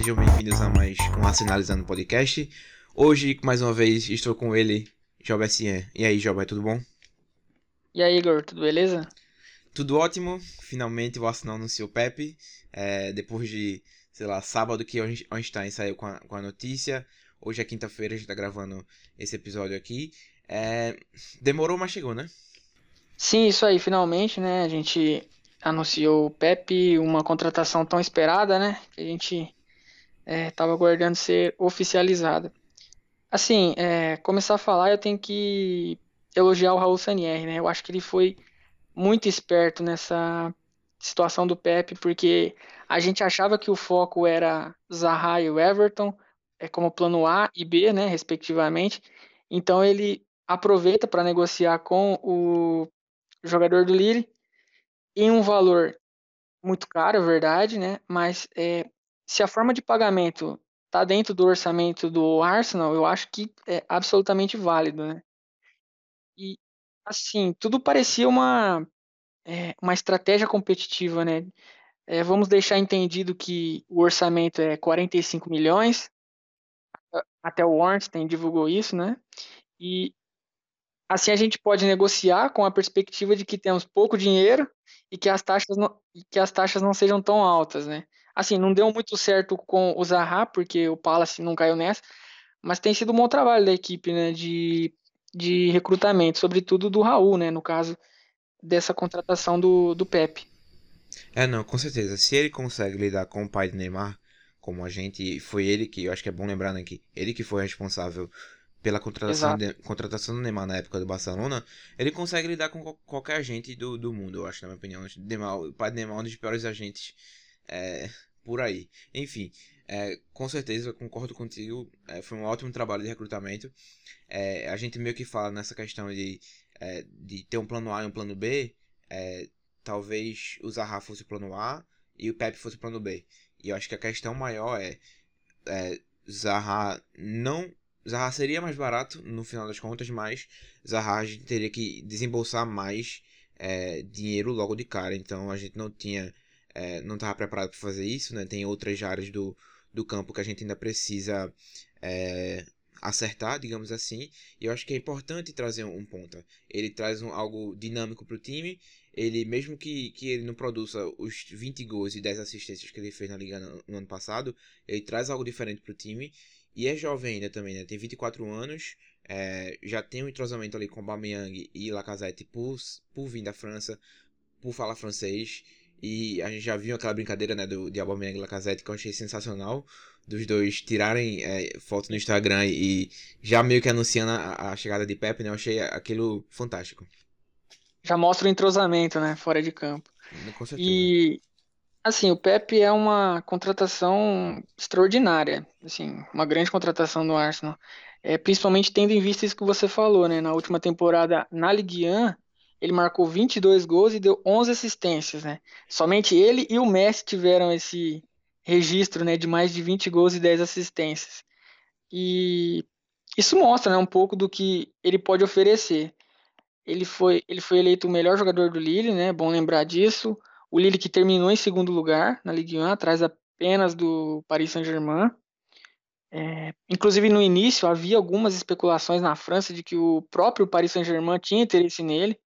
sejam bem-vindos a mais um Arsenalizando Podcast. Hoje, mais uma vez, estou com ele, Job SN. E aí, Job, tudo bom? E aí, Igor, tudo beleza? Tudo ótimo, finalmente o Arsenal anunciou o Pepe. Depois de, sei lá, sábado que o Einstein saiu com a notícia. Hoje é quinta-feira, a gente tá gravando esse episódio aqui. Demorou, mas chegou, né? Sim, isso aí, finalmente, né? A gente anunciou o Pepe, uma contratação tão esperada, né? Que a gente tava aguardando ser oficializada. Assim, começar a falar, eu tenho que elogiar o Raul Sanieri, né? Eu acho que ele foi muito esperto nessa situação do Pepe, porque a gente achava que o foco era Zaha e o Everton, como plano A e B, né, respectivamente. Então ele aproveita para negociar com o jogador do Lille em um valor muito caro, é verdade, né? Mas se a forma de pagamento está dentro do orçamento do Arsenal, eu acho que é absolutamente válido, né? E assim, tudo parecia uma estratégia competitiva, né? Vamos deixar entendido que o orçamento é 45 milhões, até o Ornstein divulgou isso, né? E assim a gente pode negociar com a perspectiva de que temos pouco dinheiro e que as taxas não sejam tão altas, né? Assim, não deu muito certo com o Zaha, porque o Palace não caiu nessa, mas tem sido um bom trabalho da equipe, né, de recrutamento, sobretudo do Raul, né, no caso dessa contratação do Pepe. Não, com certeza. Se ele consegue lidar com o pai de Neymar, como a gente, foi ele que, eu acho que é bom lembrar, né, que ele que foi responsável pela Exato. contratação do Neymar na época do Barcelona, ele consegue lidar com qualquer agente do mundo, eu acho, na minha opinião. Neymar, o pai de Neymar é um dos piores agentes é, por aí. Enfim, com certeza, eu concordo contigo, foi um ótimo trabalho de recrutamento. A gente meio que fala nessa questão de ter um plano A e um plano B, talvez o Zaha fosse o plano A e o Pepe fosse o plano B. E eu acho que a questão maior é Zaha não. Zaha seria mais barato no final das contas, mas Zaha a gente teria que desembolsar mais dinheiro logo de cara. Então a gente não estava preparado para fazer isso, né? Tem outras áreas do campo que a gente ainda precisa é, acertar, digamos assim. E eu acho que é importante trazer um ponta. Ele traz algo dinâmico para o time. Ele, mesmo que ele não produza os 20 gols e 10 assistências que ele fez na Liga no ano passado, ele traz algo diferente pro time. E é jovem ainda também, né? Tem 24 anos. Já tem um entrosamento ali com Aubameyang e Lacazette por vir da França, por falar francês. E a gente já viu aquela brincadeira, né, de Aubameyang e Lacazette que eu achei sensacional. Dos dois tirarem foto no Instagram e já meio que anunciando a chegada de Pepe, né? Eu achei aquilo fantástico. Já mostra o entrosamento, né, fora de campo. Com certeza. E assim, o Pepe é uma contratação extraordinária, assim, uma grande contratação do Arsenal. Principalmente tendo em vista isso que você falou, né? Na última temporada na Ligue 1, ele marcou 22 gols e deu 11 assistências, né? Somente ele e o Messi tiveram esse registro, né, de mais de 20 gols e 10 assistências. E isso mostra, né, um pouco do que ele pode oferecer. Ele foi eleito o melhor jogador do Lille, né? Bom lembrar disso. O Lille que terminou em segundo lugar na Ligue 1, atrás apenas do Paris Saint-Germain. Inclusive no início havia algumas especulações na França de que o próprio Paris Saint-Germain tinha interesse nele.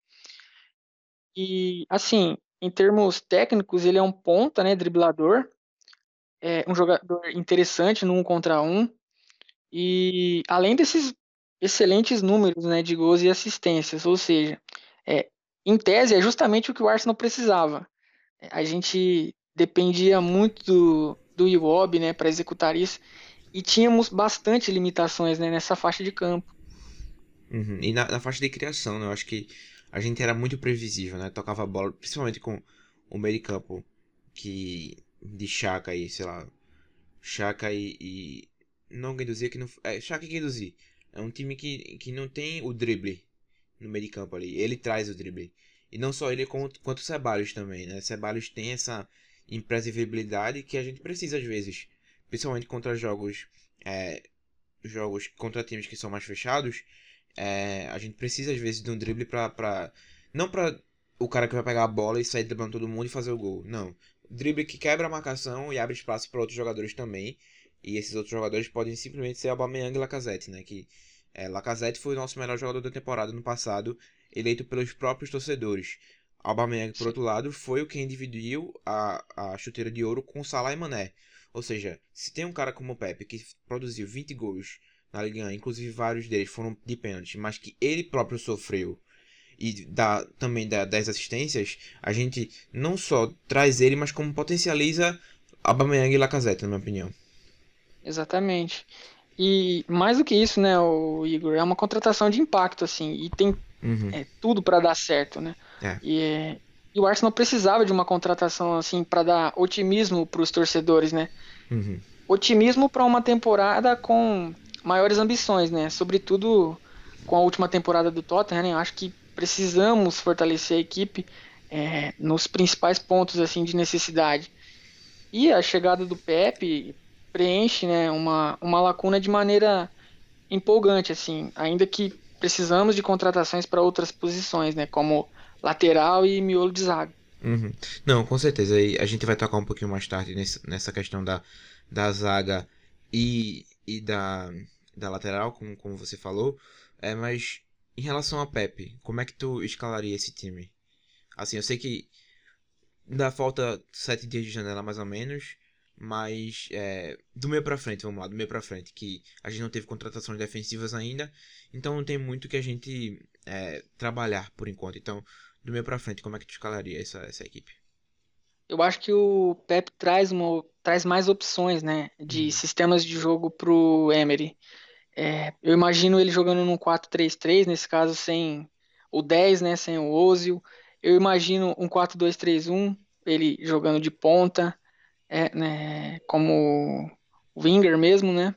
E assim, em termos técnicos, ele é um ponta, né? Driblador, um jogador interessante no 1 contra 1. E além desses excelentes números, né, de gols e assistências, ou seja, é, em tese é justamente o que o Arsenal precisava. A gente dependia muito do Iwobi, né, para executar isso e tínhamos bastante limitações, né, nessa faixa de campo. Uhum. E na faixa de criação, né? Eu acho que a gente era muito previsível, né? Tocava a bola, principalmente com o meio de campo que de Xhaka e, sei lá, Xhaka e não Guendouzi que não Xhaka e Guendouzi. É um time que não tem o drible no meio de campo ali. Ele traz o drible. E não só ele, quanto o Ceballos também, né? Ceballos tem essa imprevisibilidade que a gente precisa às vezes, principalmente contra é, jogos contra times que são mais fechados. A gente precisa às vezes de um drible não pra o cara que vai pegar a bola e sair driblando todo mundo e fazer o gol. Não. drible que quebra a marcação e abre espaço para outros jogadores também. E esses outros jogadores podem simplesmente ser Aubameyang e Lacazette, né? Que Lacazette foi o nosso melhor jogador da temporada no passado, eleito pelos próprios torcedores. Aubameyang, por Sim, outro lado, foi o que dividiu a chuteira de ouro com Salah e Mané. Ou seja, se tem um cara como o Pepe que produziu 20 gols na Liga 1, inclusive vários deles foram de pênalti, mas que ele próprio sofreu e também dá 10 assistências, a gente não só traz ele, mas como potencializa Aubameyang e Lacazette, na minha opinião. exatamente. E mais do que isso, né, o Igor, é uma contratação de impacto, assim, e tem Uhum. tudo para dar certo, né? É. E, e o Arsenal precisava de uma contratação assim para dar otimismo para os torcedores, né? Uhum. Otimismo para uma temporada com maiores ambições, né? Sobretudo com a última temporada do Tottenham, né? Acho que precisamos fortalecer a equipe nos principais pontos assim de necessidade. E a chegada do Pepe preenche, né, uma lacuna de maneira empolgante, assim, ainda que precisamos de contratações para outras posições, né, como lateral e miolo de zaga. Uhum. Não, com certeza. E a gente vai tocar um pouquinho mais tarde nessa questão da zaga e da lateral, como você falou. Mas em relação a Pepe, como é que tu escalaria esse time? Assim, eu sei que ainda falta 7 dias de janela mais ou menos, mas do meio pra frente, vamos lá, do meio pra frente, que a gente não teve contratações defensivas ainda, então não tem muito que a gente trabalhar por enquanto. Então, do meio pra frente, como é que tu escalaria essa equipe? Eu acho que o Pep traz mais opções, né, de Uhum. sistemas de jogo pro Emery. Eu imagino ele jogando num 4-3-3, nesse caso sem o 10, né, sem o Ozil. Eu imagino um 4-2-3-1, ele jogando de ponta, né, como winger mesmo, né?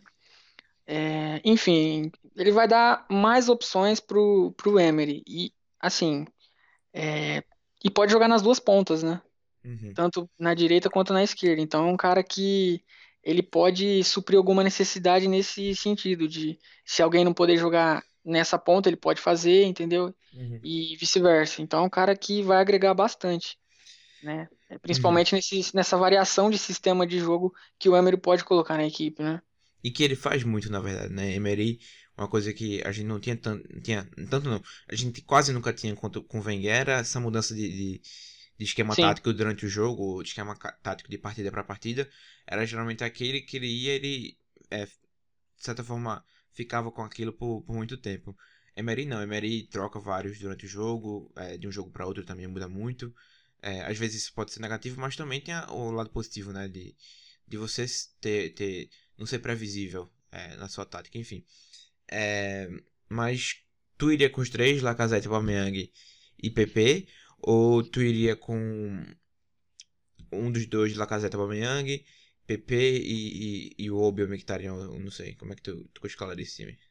Enfim, ele vai dar mais opções pro Emery. E, assim, é, e pode jogar nas duas pontas, né? Uhum. Tanto na direita quanto na esquerda. Então é um cara que ele pode suprir alguma necessidade nesse sentido, de se alguém não poder jogar nessa ponta, ele pode fazer, entendeu? Uhum. E vice-versa. Então é um cara que vai agregar bastante, né? Uhum. Principalmente nessa variação de sistema de jogo que o Emery pode colocar na equipe, né? E que ele faz muito, na verdade, né? Emery, uma coisa que a gente não tinha tanto não, a gente quase nunca tinha com o Wenger, era essa mudança de esquema Sim. tático durante o jogo, de esquema tático de partida para partida, era geralmente aquele que de certa forma, ficava com aquilo por muito tempo. Emery não, Emery troca vários durante o jogo, de um jogo para outro também muda muito. Às vezes isso pode ser negativo, mas também tem o lado positivo, né? De você não ser previsível na sua tática, enfim. É, mas tu iria com os três, Lacazette, Aubameyang e PP, ou tu iria com um dos dois, Lacazette, Aubameyang, PP e o Obi ou Mkhitaryan, eu não sei, como é que tu escalaria esse time?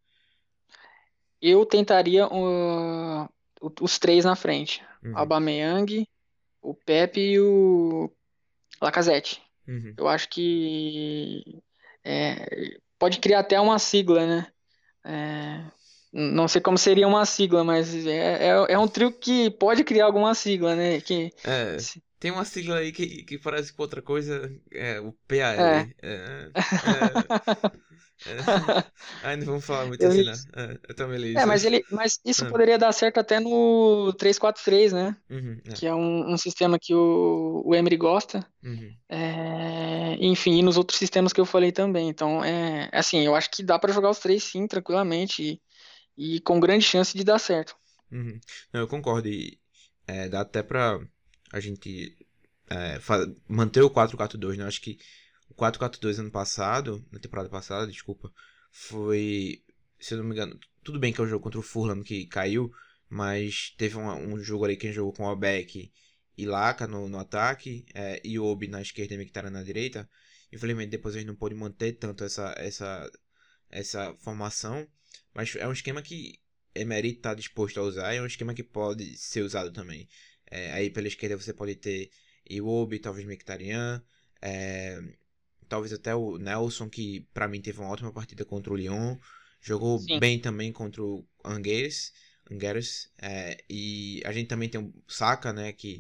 Eu tentaria os três na frente. O Uhum, Aubameyang, o Pepe e o Lacazette. uhum. Eu acho que pode criar até uma sigla, né? É, não sei como seria uma sigla, mas é um trio que pode criar alguma sigla, né? É, tem uma sigla aí que parece com outra coisa, o PAL. É. É, é. Ai, não vamos falar muito Eu assim, vi não. isso. Eu também li isso. Mas isso Ah, poderia dar certo até no 3-4-3, né? uhum, Que é um sistema que o Emery gosta. uhum, Enfim, e nos outros sistemas que eu falei também. Então, assim, eu acho que dá para jogar os três sim, tranquilamente e com grande chance de dar certo. uhum. Não, eu concordo. E dá até pra a gente manter o 4-4-2, né? Eu acho que o 4-4-2 ano passado, na temporada passada, desculpa, foi, se eu não me engano, tudo bem que é o jogo contra o Fulham que caiu, mas teve um jogo ali que a gente jogou com o Albeck e Laka no ataque, e o Obi na esquerda e Mkhitaryan na direita. Infelizmente depois a gente não pôde manter tanto essa formação, mas é um esquema que Emery está disposto a usar, e é um esquema que pode ser usado também. Aí pela esquerda você pode ter Iwobi, talvez Mkhitaryan, é, talvez até o Nelson, que pra mim teve uma ótima partida contra o Lyon, jogou Sim, bem também contra o Angers, e a gente também tem o Saka, né, que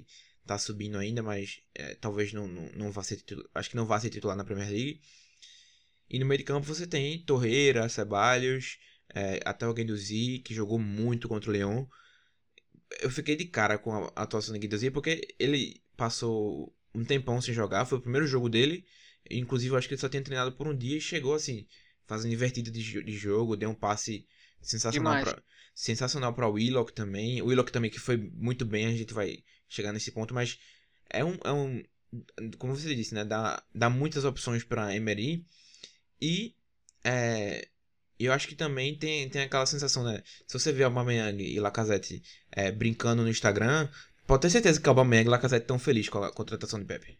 tá subindo ainda, mas talvez não vá ser titular, acho que não vá ser titular na Premier League. E no meio de campo você tem Torreira, Ceballos, até o Guendouzi, que jogou muito contra o Lyon. Eu fiquei de cara com a atuação do Guendouzi, porque ele passou um tempão sem jogar, foi o primeiro jogo dele. Inclusive, eu acho que ele só tinha treinado por um dia e chegou assim, fazendo invertida de jogo, deu um passe sensacional Demais. para sensacional para o Willock também. O Willock também que foi muito bem, a gente vai chegar nesse ponto, mas é um como você disse, né, dá muitas opções para Emery e é, eu acho que também tem aquela sensação, né? Se você vê Aubameyang e Lacazette brincando no Instagram, pode ter certeza que Aubameyang e Lacazette estão felizes com a contratação de Pepe.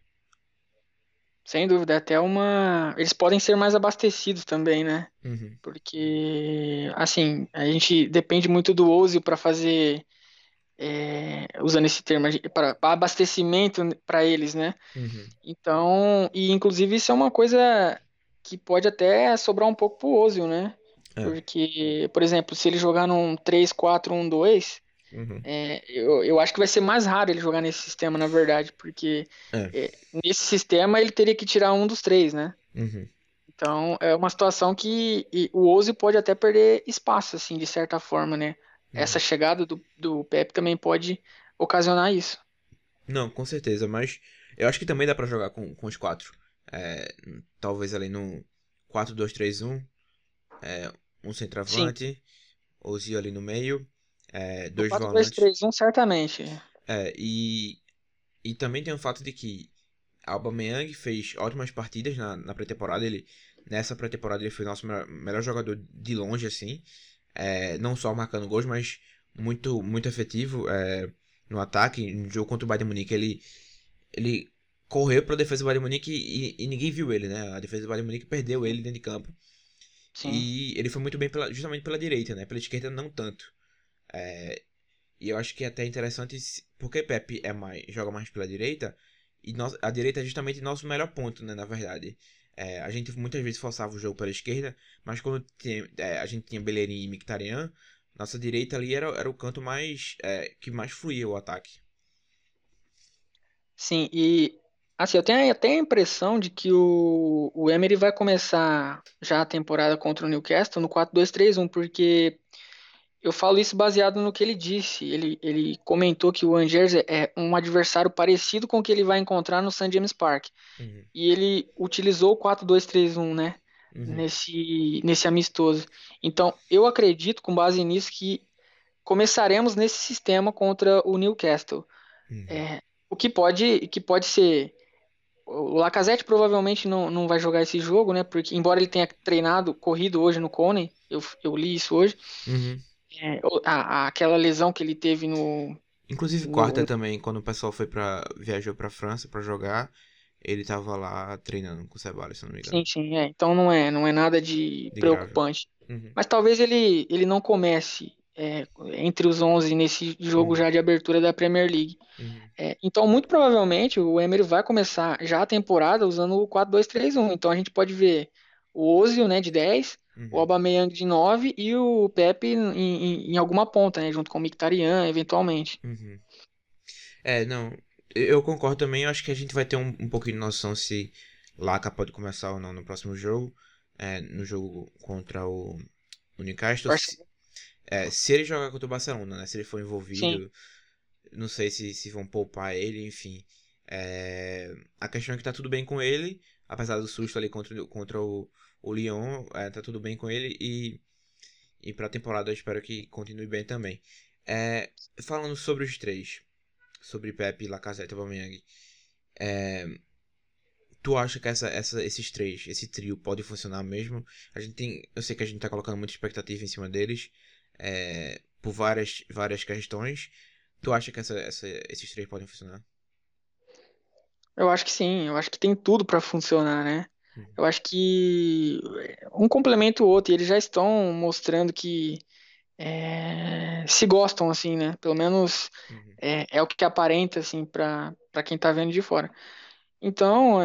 Sem dúvida, até uma. Eles podem ser mais abastecidos também, né? Uhum, Porque, assim, a gente depende muito do Ozil para fazer, usando esse termo, para abastecimento para eles, né? uhum, Então, e inclusive isso é uma coisa que pode até sobrar um pouco pro Ozil, né? é, Porque, por exemplo, se ele jogar num 3-4-1-2, uhum, eu acho que vai ser mais raro ele jogar nesse sistema, na verdade, porque é, nesse sistema ele teria que tirar um dos três, né? uhum, Então, é uma situação que o Ozil pode até perder espaço, assim, de certa forma, né? Essa uhum. chegada do Pepe também pode ocasionar isso. Não, com certeza, mas eu acho que também dá pra jogar com os quatro. É, talvez ali no 4-2-3-1, um Sim, centroavante, Ozil ali no meio, no dois quatro dois volantes. três um certamente. É, e também tem o fato de que Aubameyang fez ótimas partidas na pré-temporada. Nessa pré-temporada ele foi nosso melhor jogador de longe, assim. Não só marcando gols, mas muito, muito efetivo no ataque. No jogo contra o Bayern de Munique, ele correu para a defesa do Bayern de Munique e ninguém viu ele, né? A defesa do Bayern de Munique perdeu ele dentro de campo. Sim. E ele foi muito bem justamente pela direita, né? Pela esquerda não tanto. E eu acho que é até interessante, porque Pepe joga mais pela direita, e a direita é justamente nosso melhor ponto, né, na verdade. A gente muitas vezes forçava o jogo pela esquerda, mas quando a gente tinha Bellerin e Mkhitaryan, nossa direita ali era o canto que mais fluía o ataque. Sim, e assim, eu tenho até a impressão de que o Emery vai começar já a temporada contra o Newcastle no 4-2-3-1, porque eu falo isso baseado no que ele disse. Ele comentou que o Angers é um adversário parecido com o que ele vai encontrar no St. James Park. Uhum, E ele utilizou o 4-2-3-1, né? uhum, Nesse amistoso. Então, eu acredito, com base nisso, que começaremos nesse sistema contra o Newcastle. uhum, É, o que pode ser. O Lacazette provavelmente não vai jogar esse jogo, né? Porque, embora ele tenha treinado, corrido hoje no Coney, eu li isso hoje, uhum. aquela lesão que ele teve no, Inclusive quarta no. também, quando o pessoal viajou pra França pra jogar, ele tava lá treinando com o Ceballos, se eu não me engano. Sim, sim, então não é nada de De grave. preocupante. Uhum, Mas talvez ele não comece entre os 11 nesse jogo uhum, já de abertura da Premier League. uhum, Então, muito provavelmente, o Emery vai começar já a temporada usando o 4-2-3-1. Então, a gente pode ver o Ozil, né, de 10, o uhum, Aubameyang de 9 e o Pepe em alguma ponta, né, junto com o Mkhitaryan, eventualmente. uhum. Não, eu concordo também. Eu acho que a gente vai ter um pouquinho de noção se Laca pode começar ou não no próximo jogo. No jogo contra o Newcastle. Se, Barcelona. se ele jogar contra o Barcelona, né? Se ele for Sim, envolvido, não sei se vão poupar ele, enfim. A questão é que tá tudo bem com ele, apesar do susto ali contra o Lyon, tá tudo bem com ele e pra temporada eu espero que continue bem também. Falando sobre os três, sobre Pepe, Lacazette e Aubameyang, é, tu acha que esses três, esse trio pode funcionar mesmo? Eu sei que a gente tá colocando muita expectativa em cima deles, por várias questões. Tu acha que esses três podem funcionar? eu acho que sim. Eu acho que tem tudo para funcionar, né? Uhum, Eu acho que um complementa o outro e eles já estão mostrando que se gostam, assim, né? Pelo menos uhum, é o que aparenta, assim, para quem tá vendo de fora. Então,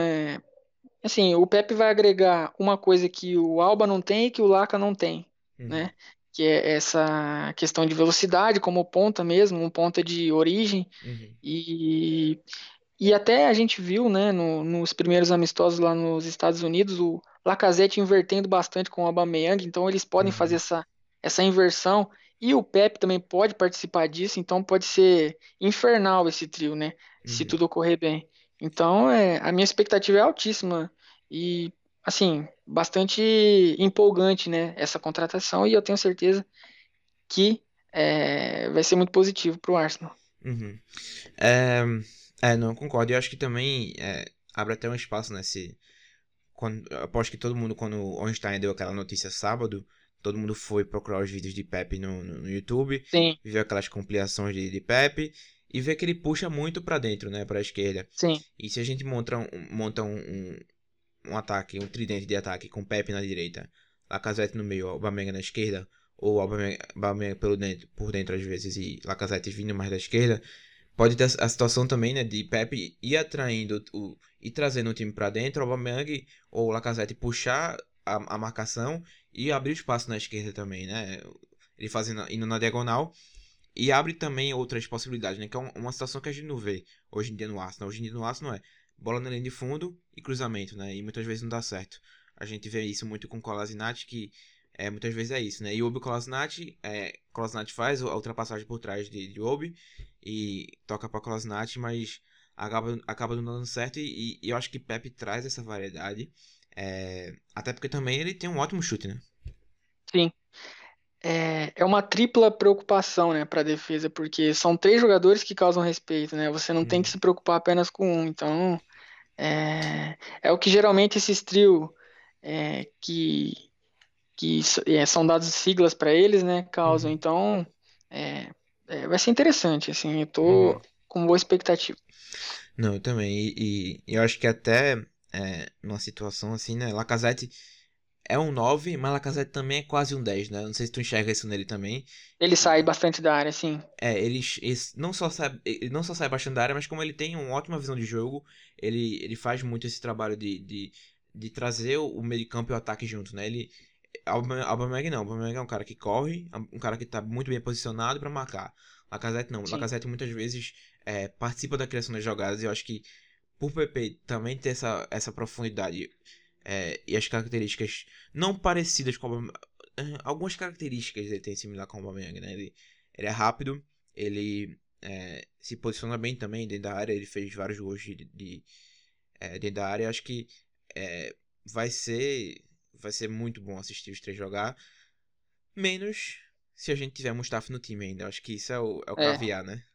assim, o Pepe vai agregar uma coisa que o Alba não tem e que o Laca não tem, uhum, né? que é essa questão de velocidade como ponta mesmo, um ponta de origem. Uhum. E, e até a gente viu, né, nos primeiros amistosos lá nos Estados Unidos, o Lacazette invertendo bastante com o Aubameyang, então eles podem fazer Uhum. essa inversão. E o Pepe também pode participar disso, então pode ser infernal esse trio, né? Se Uhum. tudo ocorrer bem. Então, a minha expectativa é altíssima e, assim, bastante empolgante, né? Essa contratação, e eu tenho certeza que vai ser muito positivo para o Arsenal. Uhum. É, não, concordo. Eu acho que também abre até um espaço, né? Eu aposto que todo mundo, quando o Einstein deu aquela notícia sábado, todo mundo foi procurar os vídeos de Pepe no YouTube, Sim, viu aquelas compilações de Pepe e vê que ele puxa muito pra dentro, né? Pra esquerda. sim, E se a gente monta um ataque, um tridente de ataque com Pepe na direita, Lacazette no meio, Aubameyang na esquerda, ou Aubameyang por dentro às vezes e Lacazette vindo mais da esquerda, pode ter a situação também, né, de Pepe ir atraindo e trazendo o time para dentro, o Aubameyang ou o Lacazette puxar a marcação e abrir espaço na esquerda também, né? Ele indo na diagonal e abre também outras possibilidades, né? Que é uma situação que a gente não vê hoje em dia no Arsenal. Hoje em dia no Arsenal é bola na linha de fundo e cruzamento, né? E muitas vezes não dá certo. A gente vê isso muito com o Kolasinac, que muitas vezes é isso, né? E o Obi Kolasinac faz a ultrapassagem por trás de Obi e toca para Kolasinac, mas acaba não dando certo. E eu acho que Pepe traz essa variedade. Até porque também ele tem um ótimo chute, né? sim. É uma tripla preocupação, né, para a defesa, porque são três jogadores que causam respeito, né? Você não tem que Uhum. se preocupar apenas com um. Então, é o que geralmente esses trio é, que, que são dados siglas para eles, né, causam. Uhum. Então, é, vai ser interessante, assim. Eu tô Uhum. com boa expectativa. Não, eu também. E eu acho que até numa situação assim, né? Lacazette é um 9 mas Lacazette também é quase um 10, né? Não sei se tu enxerga isso nele também. Ele sai E, bastante da área, assim. ele não só sai bastante da área, mas como ele tem uma ótima visão de jogo, ele faz muito esse trabalho de trazer o meio de campo e o ataque junto, né? Aubameyang não. Aubameyang é um cara que corre, um cara que tá muito bem posicionado para marcar. Lacazette não. Sim, Lacazette muitas vezes participa da criação das jogadas e eu acho que por PP também ter essa profundidade e as características não parecidas com o Aubameyang, algumas características ele tem similar com o Aubameyang, né? Ele é rápido, ele se posiciona bem também dentro da área, ele fez vários gols dentro da área. Eu acho que é, vai ser vai ser muito bom assistir os três jogar, menos se a gente tiver Mustafa no time ainda. Eu acho que isso é o é. caviar, né?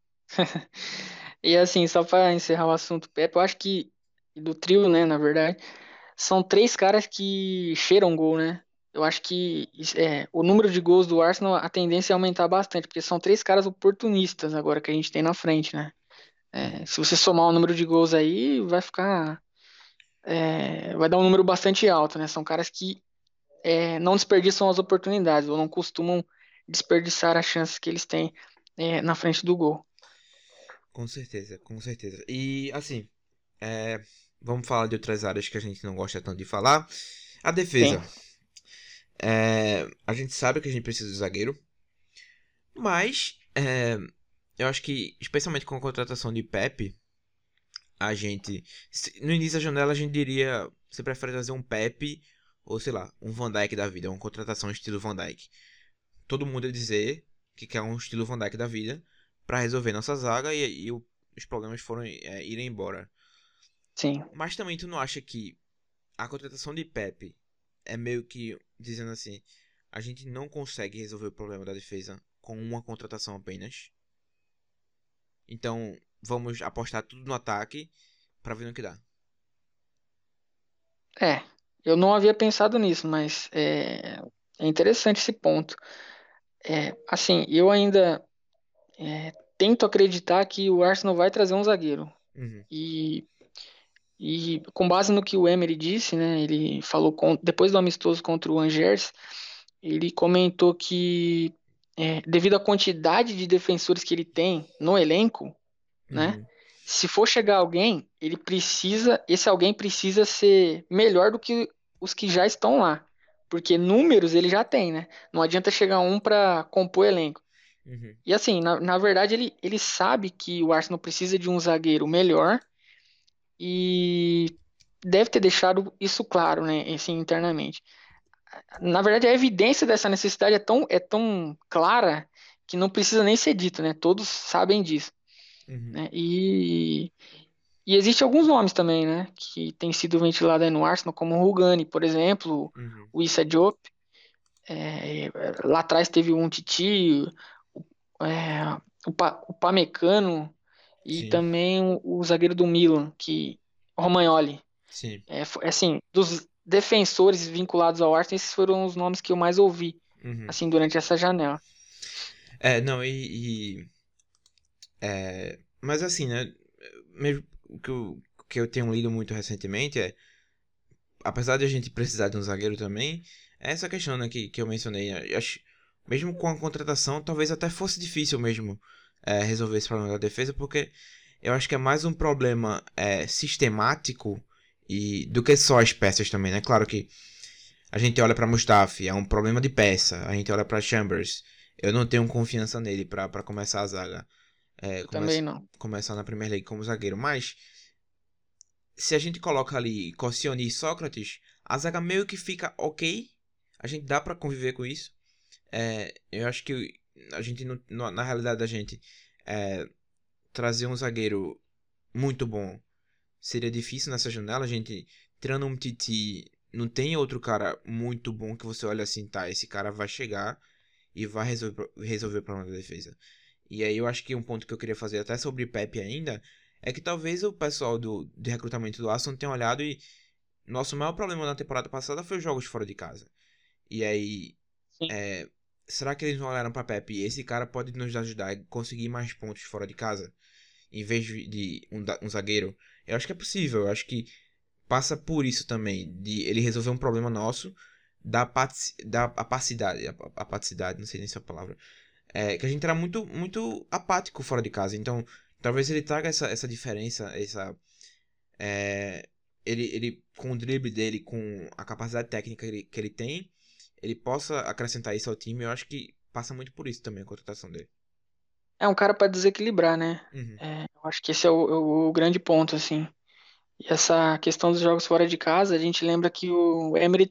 E assim, só para encerrar o assunto Pepe, eu acho que do trio, né, na verdade, são três caras que cheiram gol, né? Eu acho que o número de gols do Arsenal, a tendência é aumentar bastante, porque são três caras oportunistas agora que a gente tem na frente, né? Uhum. Se você somar o número de gols aí, vai dar um número bastante alto, né? São caras que não desperdiçam as oportunidades, ou não costumam desperdiçar as chances que eles têm na frente do gol. Com certeza, com certeza. E assim, é, vamos falar de outras áreas que a gente não gosta tanto de falar. A Sim, defesa. A gente sabe que a gente precisa de zagueiro, mas eu acho que, especialmente com a contratação de Pepe, no início da janela a gente diria, você prefere trazer um Pepe ou sei lá, um Van Dijk da vida, uma contratação estilo Van Dijk. Todo mundo ia dizer que quer um estilo Van Dijk da vida para resolver nossa zaga e os problemas foram irem embora. sim. Mas também tu não acha que a contratação de Pepe é meio que dizendo assim, a gente não consegue resolver o problema da defesa com uma contratação apenas. Então, vamos apostar tudo no ataque para ver no que dá. É, eu não havia pensado nisso, mas é interessante esse ponto. Assim, eu ainda tento acreditar que o Arsenal vai trazer um zagueiro. Uhum, E, e com base no que o Emery disse, né, ele falou depois do amistoso contra o Angers, ele comentou que devido à quantidade de defensores que ele tem no elenco, né, uhum, se for chegar alguém, esse alguém precisa ser melhor do que os que já estão lá. Porque números ele já tem, né? Não adianta chegar um para compor elenco. Uhum. E assim, na verdade, ele sabe que o Arsenal precisa de um zagueiro melhor e deve ter deixado isso claro, né? Assim, internamente. Na verdade, a evidência dessa necessidade é tão clara que não precisa nem ser dito, né? Todos sabem disso, Uhum. né? E existem alguns nomes também, né? Que têm sido ventilados aí no Arsenal, como o Rugani, por exemplo, Uhum. o Issa Diop. Lá atrás teve um Titi, o Pamecano e Sim, também o zagueiro do Milan, o Romagnoli. sim. Assim, dos defensores vinculados ao Arsenal, esses foram os nomes que eu mais ouvi, Uhum. assim, durante essa janela. Não, mas assim, né? Mesmo o que eu tenho lido muito recentemente apesar de a gente precisar de um zagueiro também, é essa questão, né, que eu mencionei. Eu acho, mesmo com a contratação, talvez até fosse difícil mesmo resolver esse problema da defesa, porque eu acho que é mais um problema sistemático e do que só as peças também, né? Claro que a gente olha para Mustafi, é um problema de peça. A gente olha para Chambers, eu não tenho confiança nele para começar a zaga, Eu também não. começar na Premier League como zagueiro, mas se a gente coloca ali Koscielny e Sócrates, a zaga meio que fica ok. A gente dá pra conviver com isso. Eu acho que a gente, na realidade da gente, é, trazer um zagueiro muito bom seria difícil nessa janela. A gente, tirando um Titi, não tem outro cara muito bom que você olha assim, tá, esse cara vai chegar e vai resolver o problema da defesa. E aí eu acho que um ponto que eu queria fazer até sobre Pepe ainda é que talvez o pessoal de recrutamento do Arsenal tenha olhado e nosso maior problema na temporada passada foi os jogos fora de casa. E aí, Sim. é, será que eles não olharam pra Pepe e esse cara pode nos ajudar a conseguir mais pontos fora de casa? Em vez de um zagueiro? Eu acho que é possível, eu acho que passa por isso também, de ele resolver um problema nosso da apaticidade, não sei nem se é a palavra, que a gente era muito, muito apático fora de casa. Então, talvez ele traga essa diferença, é, ele, com o drible dele, com a capacidade técnica que ele tem, ele possa acrescentar isso ao time. Eu acho que passa muito por isso também a contratação dele. É um cara para desequilibrar, né? Uhum, Eu acho que esse é o grande ponto, assim. E essa questão dos jogos fora de casa, a gente lembra que o Emery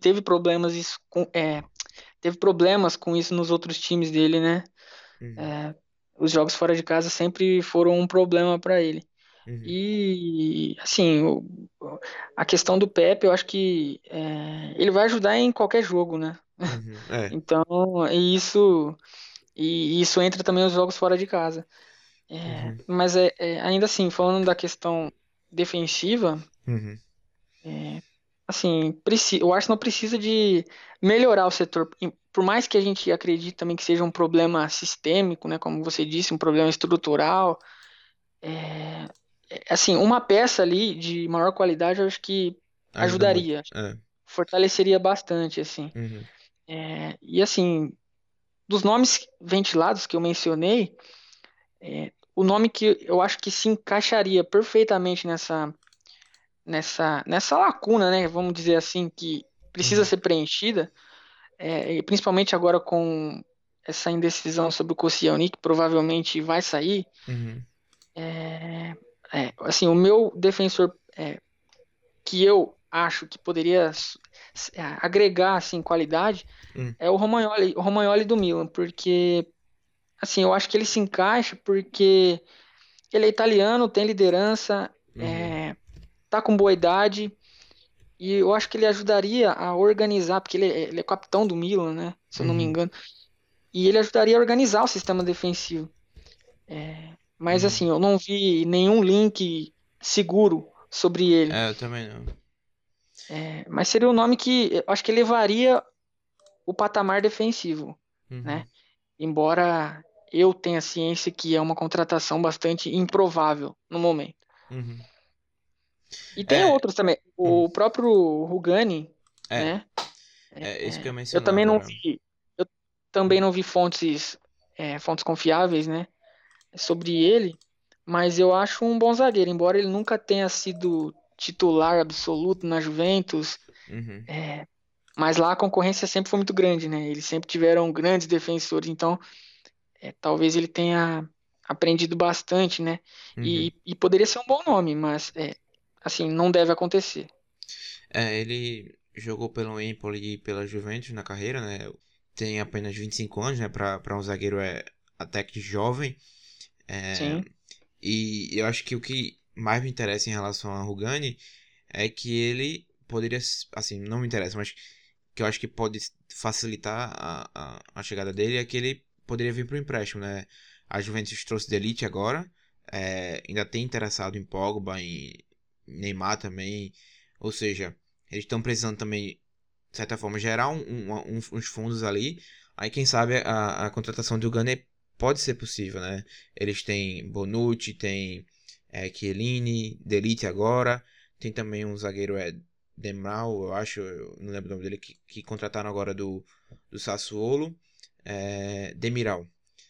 teve problemas com isso nos outros times dele, né? uhum, É, os jogos fora de casa sempre foram um problema para ele. uhum, E assim, a questão do Pepe, eu acho que ele vai ajudar em qualquer jogo, né? uhum, Então, e isso entra também nos jogos fora de casa. uhum, Mas ainda assim, falando da questão defensiva, uhum, assim, o Arsenal precisa de melhorar o setor. E por mais que a gente acredite também que seja um problema sistêmico, né, como você disse, um problema estrutural, é, assim, uma peça ali de maior qualidade, eu acho que ajuda muito. ajudaria, fortaleceria bastante, assim. Uhum, E assim, dos nomes ventilados que eu mencionei, o nome que eu acho que se encaixaria perfeitamente nessa lacuna, né, vamos dizer assim, que precisa uhum, ser preenchida, e principalmente agora com essa indecisão sobre o Koscielny, que provavelmente vai sair. uhum, Assim, o meu defensor que eu acho que poderia agregar assim qualidade uhum, é o Romagnoli do Milan, porque assim, eu acho que ele se encaixa porque ele é italiano, tem liderança, uhum, tá com boa idade. E eu acho que ele ajudaria a organizar, porque ele é capitão do Milan, né? Se eu não me uhum, engano. E ele ajudaria a organizar o sistema defensivo. Mas uhum. assim, eu não vi nenhum link seguro sobre ele. Eu também não. Mas seria um nome que eu acho que elevaria o patamar defensivo, Uhum, né? Embora eu tenha ciência que é uma contratação bastante improvável no momento. uhum. E tem É, outros também. hum, O próprio Rugani, é, né? é isso que eu ia Eu mencionar também não agora. vi, eu também não vi fontes confiáveis, né, sobre ele, mas eu acho um bom zagueiro, embora ele nunca tenha sido titular absoluto na Juventus. Uhum, Mas lá a concorrência sempre foi muito grande, né? Eles sempre tiveram grandes defensores, então talvez ele tenha aprendido bastante, né? Uhum. E poderia ser um bom nome, mas assim, não deve acontecer. Ele jogou pelo Empoli e pela Juventus na carreira, né? Tem apenas 25 anos, né? Para um zagueiro até que jovem. É, Sim, e eu acho que o que mais me interessa em relação a Rugani é que ele poderia, assim, não me interessa, mas que eu acho que pode facilitar a chegada dele é que ele poderia vir para o empréstimo, né? A Juventus trouxe de elite agora, ainda tem interessado em Pogba, em Neymar também, ou seja, eles estão precisando também, de certa forma, gerar uns fundos ali. Aí quem sabe a contratação do Gunner pode ser possível, né? Eles têm Bonucci, tem Chiellini, Delite agora, tem também um zagueiro Demiral, eu acho, eu não lembro o nome dele, que contrataram agora do Sassuolo, Demiral,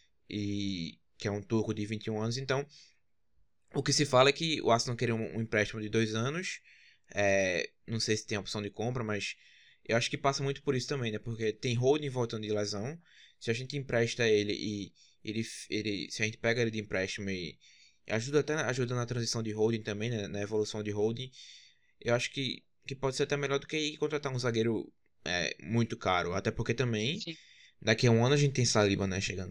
e que é um turco de 21 anos. Então, o que se fala é que o Arsenal queria um empréstimo de 2 anos. Não sei se tem opção de compra, mas eu acho que passa muito por isso também, né? Porque tem Holding voltando de lesão. Se a gente empresta ele e se a gente pega ele de empréstimo e ajuda na transição de Holding também, né? Na evolução de Holding, eu acho que pode ser até melhor do que ir contratar um zagueiro muito caro. Até porque também sim, daqui a um ano a gente tem Saliba, né? Chegando.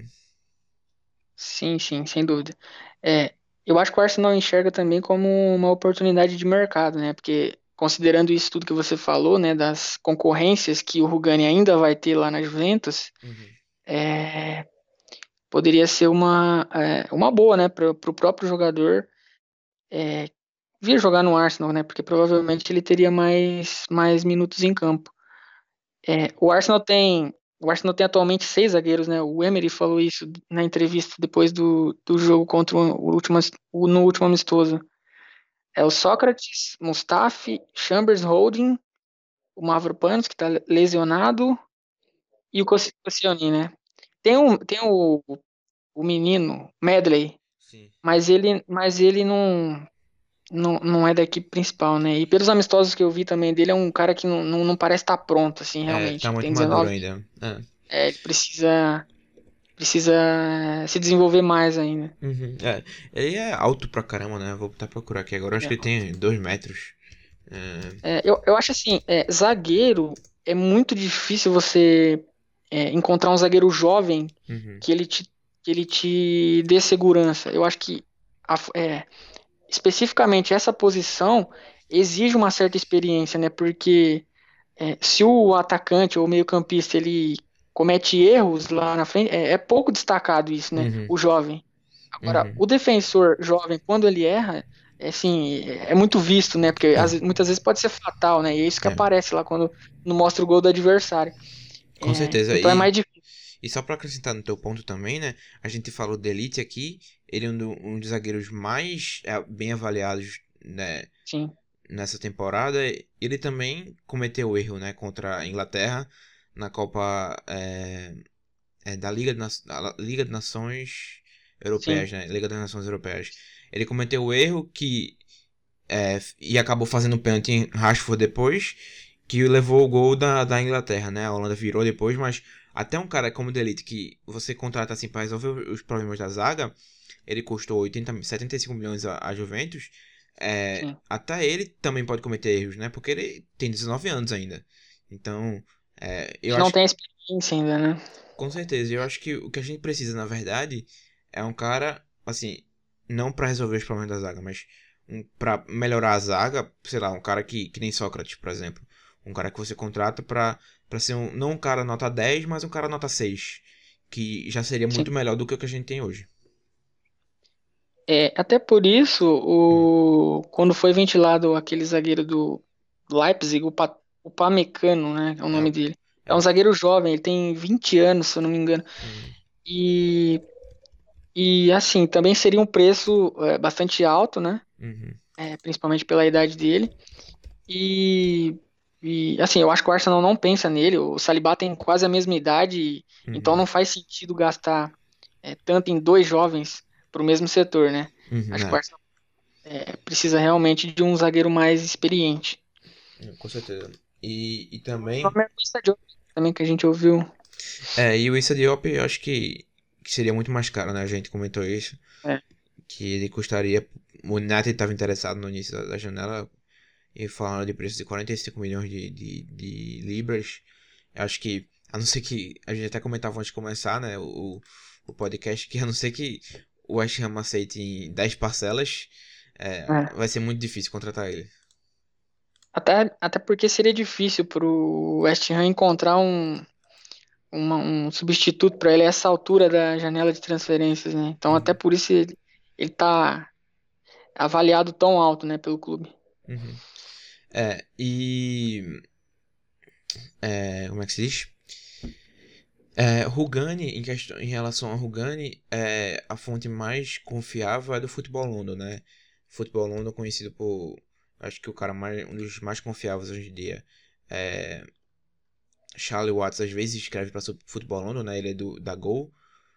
sim, sim, sem dúvida. É, eu acho que o Arsenal enxerga também como uma oportunidade de mercado, né? Porque considerando isso tudo que você falou, né, das concorrências que o Rugani ainda vai ter lá na Juventus, Uhum. é, poderia ser uma boa, né, para o próprio jogador é, vir jogar no Arsenal, né? Porque provavelmente ele teria mais minutos em campo. O Arsenal tem atualmente 6 zagueiros, né? O Emery falou isso na entrevista depois do jogo contra no último amistoso. É o Sócrates, Mustafi, Chambers Holding, o Mavropanos, que está lesionado, e o Koscielny, né? Tem o menino, Medley, Sim. mas ele não é da equipe principal, né? E pelos amistosos que eu vi também dele, é um cara que não parece estar pronto, assim, Tá realmente. Ele muito tem maduro 19, ainda. ele precisa se desenvolver mais ainda. Uhum. Ele é alto pra caramba, né? Vou tentar procurar aqui agora. Acho Ele é que ele alto. tem 2 metros. É, Eu acho assim, zagueiro é muito difícil você encontrar um zagueiro jovem uhum. que ele te, que ele te dê segurança. Eu acho que a- é, especificamente essa posição exige uma certa experiência, né? Porque se o atacante ou meio-campista ele comete erros lá na frente, é pouco destacado isso, né? Uhum. O jovem. Agora, Uhum. o defensor jovem, quando ele erra, assim, é muito visto, né? Porque É, muitas vezes pode ser fatal, né? E é isso que é, aparece lá quando não mostra o gol do adversário. com certeza. Então é mais difícil. E só pra acrescentar no teu ponto também, né? A gente falou de Elite aqui. Ele é um dos zagueiros mais bem avaliados, né, Sim, nessa temporada. Ele também cometeu erro, né? Contra a Inglaterra na Copa da Liga de Nações sim, Europeias, né? Liga das Nações Europeias. Ele cometeu o erro e acabou fazendo um pênalti em Rashford depois, que levou o gol da Inglaterra, né? A Holanda virou depois, mas até um cara como o Delite, que você contrata assim para resolver os problemas da zaga, ele custou 75 milhões a Juventus. sim. Até ele também pode cometer erros, né? Porque ele tem 19 anos ainda. Então, eu Ele não acho, tem experiência ainda, né? com certeza, eu acho que o que a gente precisa, na verdade, é um cara, assim, não pra resolver os problemas da zaga, mas pra melhorar a zaga, sei lá, um cara que nem Sócrates, por exemplo. Um cara que você contrata pra ser não um cara nota 10, mas um cara nota 6. Que já seria Sim. muito melhor do que o que a gente tem hoje. Até por isso, Hum, quando foi ventilado aquele zagueiro do Leipzig, o Pamecano, né? É o é, nome dele. é É um o. zagueiro jovem, ele tem 20 anos, se eu não me engano. Hum, E, e assim, também seria um preço bastante alto, né? uhum, Principalmente pela idade dele. E, assim, eu acho que o Arsenal não pensa nele. O Saliba tem quase a mesma idade, então uhum, não faz sentido gastar tanto em dois jovens para o mesmo setor, né? uhum, Acho que o Arsenal precisa realmente de um zagueiro mais experiente. com certeza. E O também. nome é Issa Diop também que a gente ouviu. E o Issa Diop, eu acho que seria muito mais caro, né? A gente comentou isso. É. Que ele custaria. O United estava interessado no início da janela e falaram de preço de 45 milhões de libras. Eu acho que, a não ser que, a gente até comentava antes de começar, né, o podcast, que a não ser que o West Ham aceite em 10 parcelas, É. vai ser muito difícil contratar ele. Até porque seria difícil pro West Ham encontrar um substituto para ele a essa altura da janela de transferências, né? Então até Uhum, por isso ele tá avaliado tão alto, né, pelo clube. uhum. E, como é que se diz? Rugani, em relação a Rugani, a fonte mais confiável é do Futebol London, né? Futebol London conhecido por, acho que o cara um dos mais confiáveis hoje em dia. É, Charlie Watts às vezes escreve para Futebol London, né? Ele é da Gol,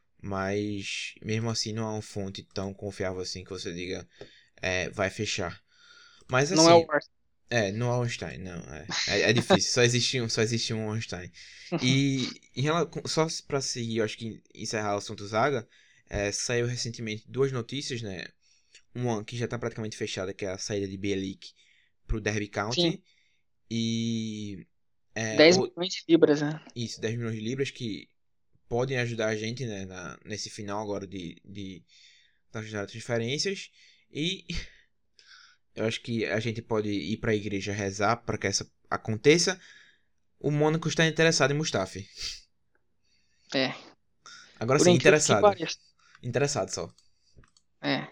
mas mesmo assim não é uma fonte tão confiável assim que você diga vai fechar. Mas Não é o assim, Arsenal. no Einstein, não, é difícil, só existe um Einstein. E só pra seguir, eu acho que encerrar o assunto Zaga, saiu recentemente duas notícias, né? Uma que já tá praticamente fechada, que é a saída de Bielik pro Derby Sim, County, e 10 milhões de libras, né? isso, 10 milhões de libras que podem ajudar a gente, né, nesse final agora das transferências. E eu acho que a gente pode ir para a igreja rezar para que essa aconteça. O Mônaco está interessado em Mustafi. É, Agora por sim, incrível que interessado. pareça. Interessado só. É.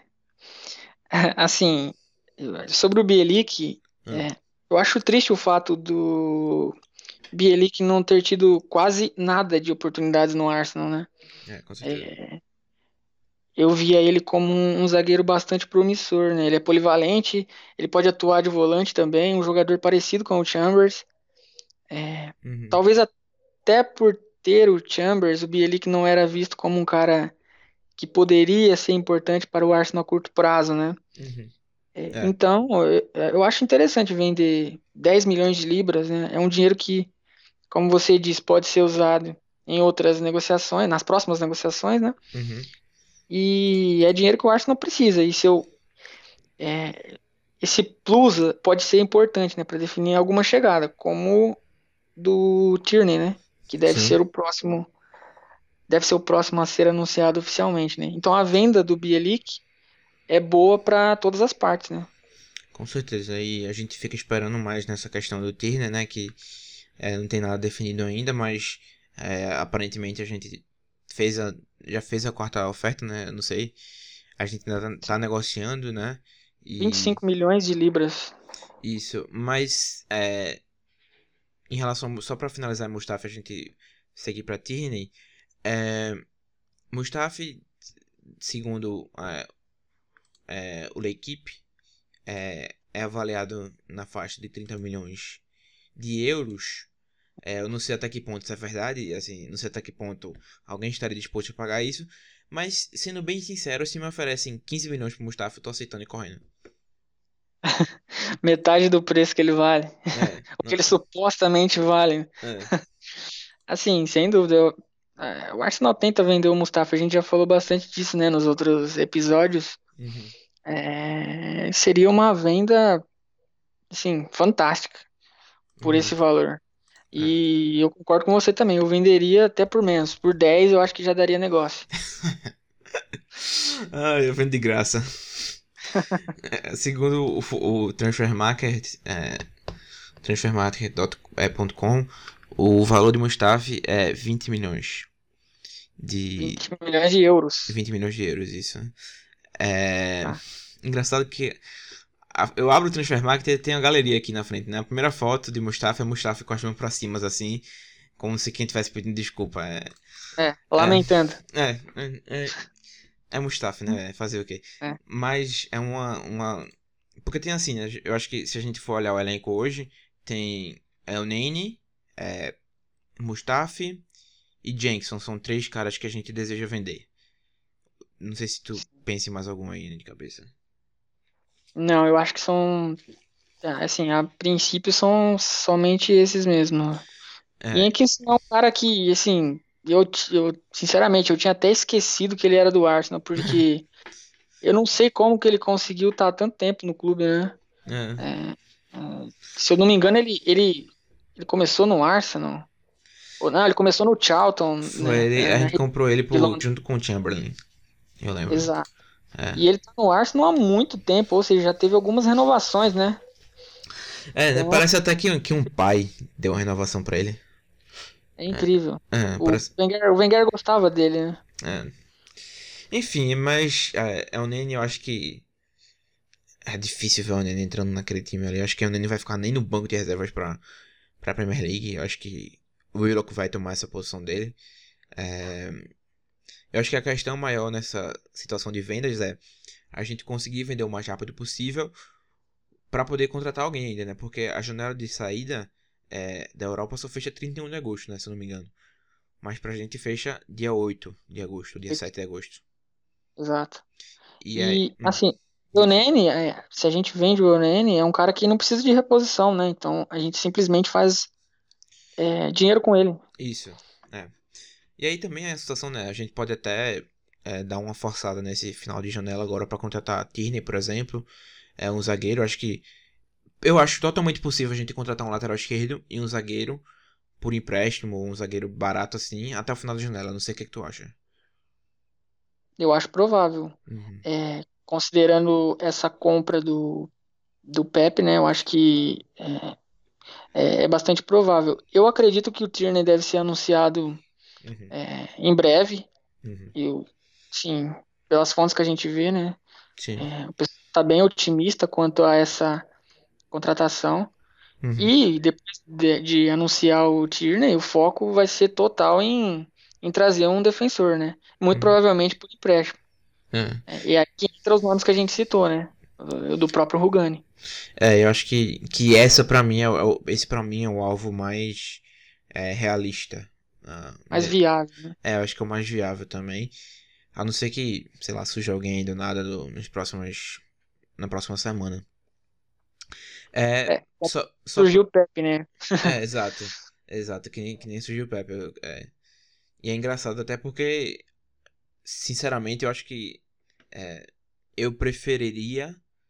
Assim, sobre o Bielik, Hum, eu acho triste o fato do Bielik não ter tido quase nada de oportunidades no Arsenal, né? com certeza. É, eu via ele como um zagueiro bastante promissor, né? Ele é polivalente, ele pode atuar de volante também, um jogador parecido com o Chambers. É, Uhum, talvez até por ter o Chambers, o Bielik não era visto como um cara que poderia ser importante para o Arsenal a curto prazo, né? uhum. Então, eu acho interessante vender 10 milhões de libras, né? É um dinheiro que, como você disse, pode ser usado em outras negociações, nas próximas negociações, né? Uhum. E é dinheiro que o Arsenal precisa. E é, esse plus pode ser importante, né, para definir alguma chegada, como do Tierney, né? Que Sim, deve ser o próximo a ser anunciado oficialmente, né? Então a venda do Bielik é boa para todas as partes, né? com certeza. E a gente fica esperando mais nessa questão do Tirner, né? Que não tem nada definido ainda, mas aparentemente a gente fez a, já fez a quarta oferta, né? Eu não sei. A gente ainda tá negociando, né? vinte e E cinco milhões de libras. isso. Mas em relação. Só pra finalizar Mustafa, a gente seguir pra Tierney. É, Mustafi, segundo o L'Equipe, é avaliado na faixa de 30 milhões de euros. Eu não sei até que ponto isso é verdade, assim, não sei até que ponto alguém estaria disposto a pagar isso, mas sendo bem sincero, se me oferecem 15 milhões pro Mustafa, eu tô aceitando e correndo. Metade do preço que ele vale. O que Não, ele supostamente vale. é, Assim, sem dúvida, o Arsenal tenta vender o Mustafa, a gente já falou bastante disso, né, nos outros episódios. uhum, Seria uma venda, assim, fantástica por uhum, esse valor. é. E eu concordo com você também, eu venderia até por menos. Por 10 eu acho que já daria negócio. Eu vendo de graça. Segundo o Transfer Market, transfermarket.com, o valor de Mustafi é 20 milhões de 20 milhões de euros. 20 milhões de euros, isso. É Tá? engraçado que eu abro o Transfer Market e tem a galeria aqui na frente, né? A primeira foto de Mustafa é Mustafa com as mãos pra cima, assim, como se quem tivesse pedindo desculpa. É, Lamentando. é, é, é, é Mustafa, né? Fazer o quê? É. Mas é porque tem assim, né? Eu acho que se a gente for olhar o elenco hoje, tem El Nene, é, Mustafi e Jenkinson. São três caras que a gente deseja vender. Não sei se tu pensa em mais algum aí, né, de cabeça. Não, eu acho que são assim, a princípio são somente esses mesmo. E É, é que esse é um cara que, assim, sinceramente, eu tinha até esquecido que ele era do Arsenal, porque eu não sei como que ele conseguiu estar tanto tempo no clube, né? é. É, se eu não me engano, ele começou no Arsenal. Ou não, ele começou no Charlton, Foi né? ele, a gente comprou ele De Londres. junto com o Chamberlain, eu lembro. Exato. É. E ele tá no Arsenal há muito tempo, ou seja, já teve algumas renovações, né? É, né, Então, parece até que um pai deu uma renovação pra ele. é incrível. O Parece. Wenger, o Wenger gostava dele, né? É. Enfim, mas é o Nene, eu acho que é difícil ver o Nene entrando naquele time ali. Eu acho que o Nene vai ficar nem no banco de reservas pra Premier League. Eu acho que o Willock vai tomar essa posição dele. É, eu acho que a questão maior nessa situação de vendas é a gente conseguir vender o mais rápido possível pra poder contratar alguém ainda, né? Porque a janela de saída da Europa só fecha 31 de agosto, né? Se eu não me engano. Mas pra gente fecha dia 8 de agosto, dia 7 de agosto. Exato. E é. E, assim, o Diz. Nene, se a gente vende o Nene, é um cara que não precisa de reposição, né? Então, a gente simplesmente faz dinheiro com ele. Isso. É. E aí também a situação, né? A gente pode até dar uma forçada nesse final de janela agora pra contratar Tierney, por exemplo. É um zagueiro. Acho que. Eu acho totalmente possível a gente contratar um lateral esquerdo e um zagueiro por empréstimo, ou um zagueiro barato assim, até o final da janela. Não sei o que tu acha. Eu acho provável. Uhum. Considerando essa compra do Pepe, né? Eu acho que é bastante provável. Eu acredito que o Tierney deve ser anunciado Uhum. em breve. Uhum. Eu, sim, pelas fontes que a gente vê, né? Sim. O pessoal está bem otimista quanto a essa contratação. Uhum. E depois de anunciar o Tierney, o foco vai ser total em trazer um defensor, né? Muito Uhum. provavelmente por empréstimo. É. E aqui entra os nomes que a gente citou, né? Do próprio Rugani. Eu acho que essa pra mim esse para mim é o alvo mais realista. Ah, Mais viável, né? eu acho que é o mais viável também. A não ser que, sei lá, surja alguém aí do nada na próxima semana. É, É, só surgiu o Pepe, né? exato. Exato, que nem surgiu o Pepe. E é engraçado até porque, sinceramente, eu acho que é, eu preferiria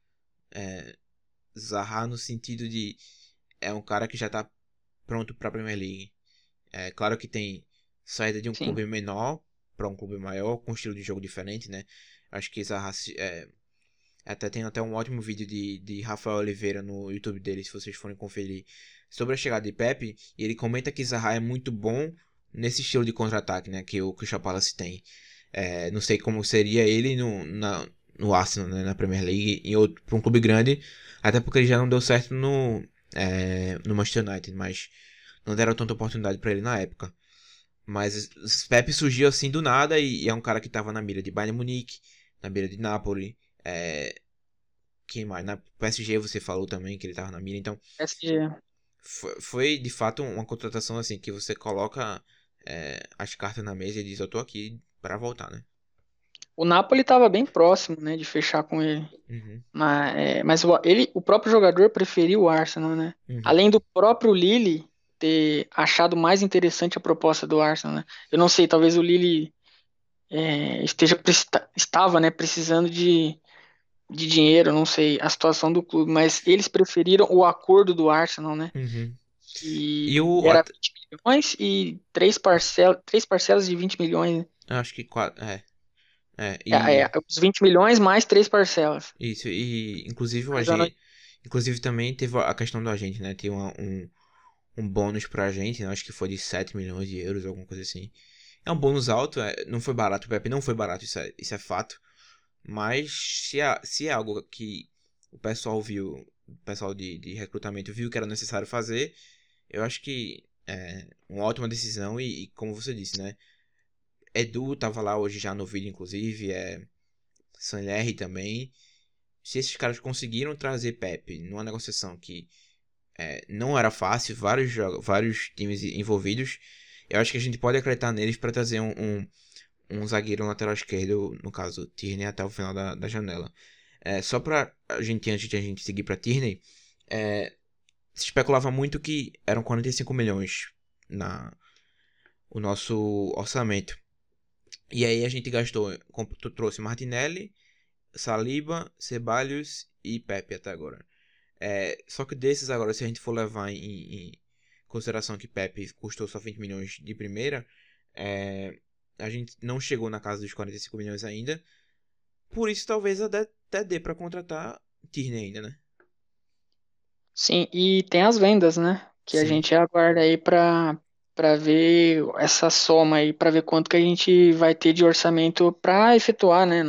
Zaha no sentido de é um cara que já tá pronto pra Premier League. É claro que tem saída de um Sim. clube menor para um clube maior, com um estilo de jogo diferente, né? Acho que Zaha até tem até um ótimo vídeo de Rafael Oliveira no YouTube dele, se vocês forem conferir, sobre a chegada de Pepe, e ele comenta que Zaha é muito bom nesse estilo de contra-ataque, né, que o Crystal Palace tem. Não sei como seria ele no Arsenal, né, na Premier League, para um clube grande, até porque ele já não deu certo no Manchester United, mas não deram tanta oportunidade para ele na época. Mas Pepe surgiu assim do nada e é um cara que estava na mira de Bayern Munique, na mira de Napoli, é, quem mais? Na PSG você falou também que ele tava na mira, então PSG. foi de fato uma contratação assim que você coloca as cartas na mesa e diz eu tô aqui para voltar, né? O Napoli estava bem próximo, né, de fechar com ele. Uhum, Mas o próprio jogador preferiu o Arsenal, né? uhum, Além do próprio Lille ter achado mais interessante a proposta do Arsenal, né? Eu não sei, talvez o Lille estava, né, precisando de dinheiro, não sei a situação do clube, mas eles preferiram o acordo do Arsenal, né? uhum. E Que era 20 milhões e três parcelas de 20 milhões, né? eu acho que e Os 20 milhões mais três parcelas. isso e inclusive o Mas a AG, inclusive também teve a questão do agente, né? Tem um bônus pra gente, né? Acho que foi de 7 milhões de euros, alguma coisa assim. É um bônus alto, não foi barato, o Pepe não foi barato, isso é fato. Mas se é algo que o pessoal viu, o pessoal de recrutamento viu que era necessário fazer, eu acho que é uma ótima decisão e como você disse, né? Edu tava lá hoje já no vídeo, inclusive, Sanlerre também. Se esses caras conseguiram trazer Pepe numa negociação que não era fácil, vários times envolvidos, eu acho que a gente pode acreditar neles para trazer um zagueiro lateral esquerdo, no caso Tierney, até o final da janela. Só pra gente, antes de a gente seguir pra Tierney, Se especulava muito que eram 45 milhões o nosso orçamento. E aí a gente trouxe Martinelli, Saliba, Ceballos e Pepe até agora. Só que desses agora, se a gente for levar em consideração que Pepe custou só 20 milhões de primeira, a gente não chegou na casa dos 45 milhões ainda. Por isso talvez até dê pra contratar Tierney ainda, né? Sim, e tem as vendas, né? Que a Sim. gente aguarda aí para ver essa soma aí, para ver quanto que a gente vai ter de orçamento para efetuar, né?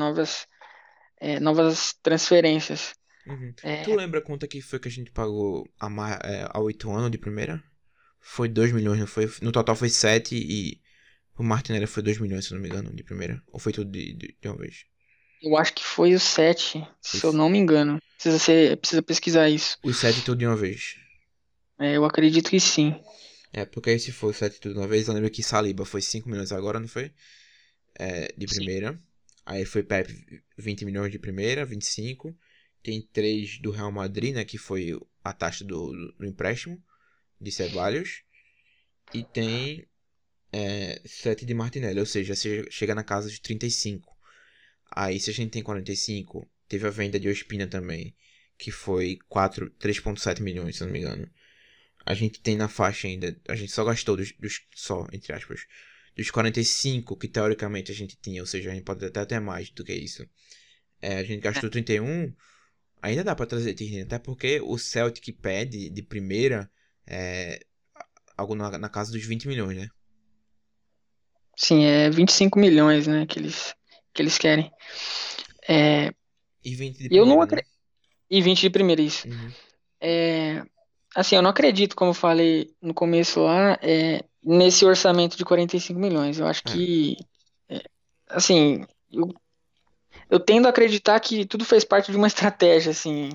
Novas transferências. Uhum. Tu É, lembra quanto que foi que a gente pagou há 8 anos de primeira? Foi 2 milhões, não foi? No total foi 7 e o Martinelli foi 2 milhões, se não me engano, de primeira. Ou foi tudo de uma vez? eu acho que foi o 7, se eu Os, não me engano. Precisa pesquisar isso. os 7 tudo de uma vez. Eu acredito que sim. Porque aí se for 7 tudo de uma vez, eu lembro que Saliba foi 5 milhões agora, não foi? De Sim. primeira. Aí foi Pepe 20 milhões de primeira, 25. Tem 3 do Real Madrid, né? Que foi a taxa do empréstimo de Ceballos. E tem 7 de Martinelli, ou seja, chega na casa de 35. Aí se a gente tem 45, teve a venda de Ospina também, que foi 3,7 milhões, se não me engano. A gente tem na faixa ainda, a gente só gastou só, entre aspas, dos 45 que teoricamente a gente tinha, ou seja, a gente pode até mais do que isso. A gente gastou 31, ainda dá pra trazer Tierney, até porque o Celtic pede de primeira algo na casa dos 20 milhões, né? Sim, é 25 milhões, né, que eles querem. É, E 20 de e eu não primeira, né? acredito. E 20 de primeira, isso. Uhum. É, assim, eu não acredito, como eu falei no começo lá, nesse orçamento de 45 milhões. Eu acho É. que, assim, eu tendo a acreditar que tudo fez parte de uma estratégia, assim.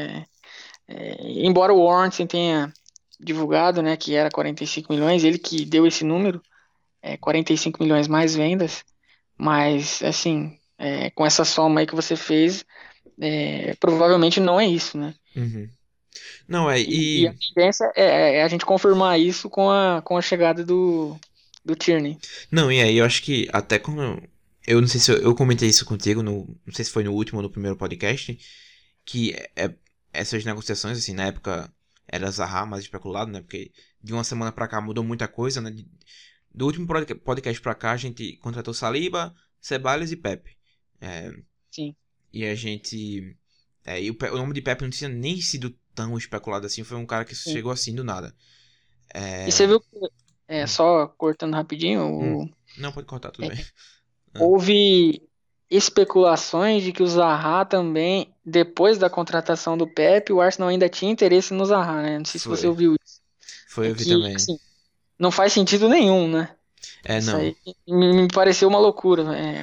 Embora o Warren tenha divulgado, né, que era 45 milhões, ele que deu esse número, 45 milhões mais vendas, mas, assim, com essa soma aí que você fez, provavelmente não é isso, né? Uhum. Não, E a tendência é a gente confirmar isso com a chegada do Tierney. Não, e aí eu acho que até quando. Eu não sei se eu comentei isso contigo, não sei se foi no último ou no primeiro podcast, que essas negociações, assim, na época era Zaha mais especulado, né? Porque de uma semana pra cá mudou muita coisa, né? Do último podcast pra cá a gente contratou Saliba, Ceballos e Pepe. É, Sim. e a gente. E o nome de Pepe não tinha nem sido tão especulado assim, foi um cara que Sim. chegou assim do nada. E você É, viu que, hum, só cortando rapidinho, hum. Não, pode cortar, tudo bem. Ah, houve especulações de que o Zaha também, depois da contratação do Pepe, o Arsenal ainda tinha interesse no Zaha, né? Não sei se você foi. ouviu isso. Foi, É eu vi que, também. assim, não faz sentido nenhum, né? Isso Não. aí me pareceu uma loucura,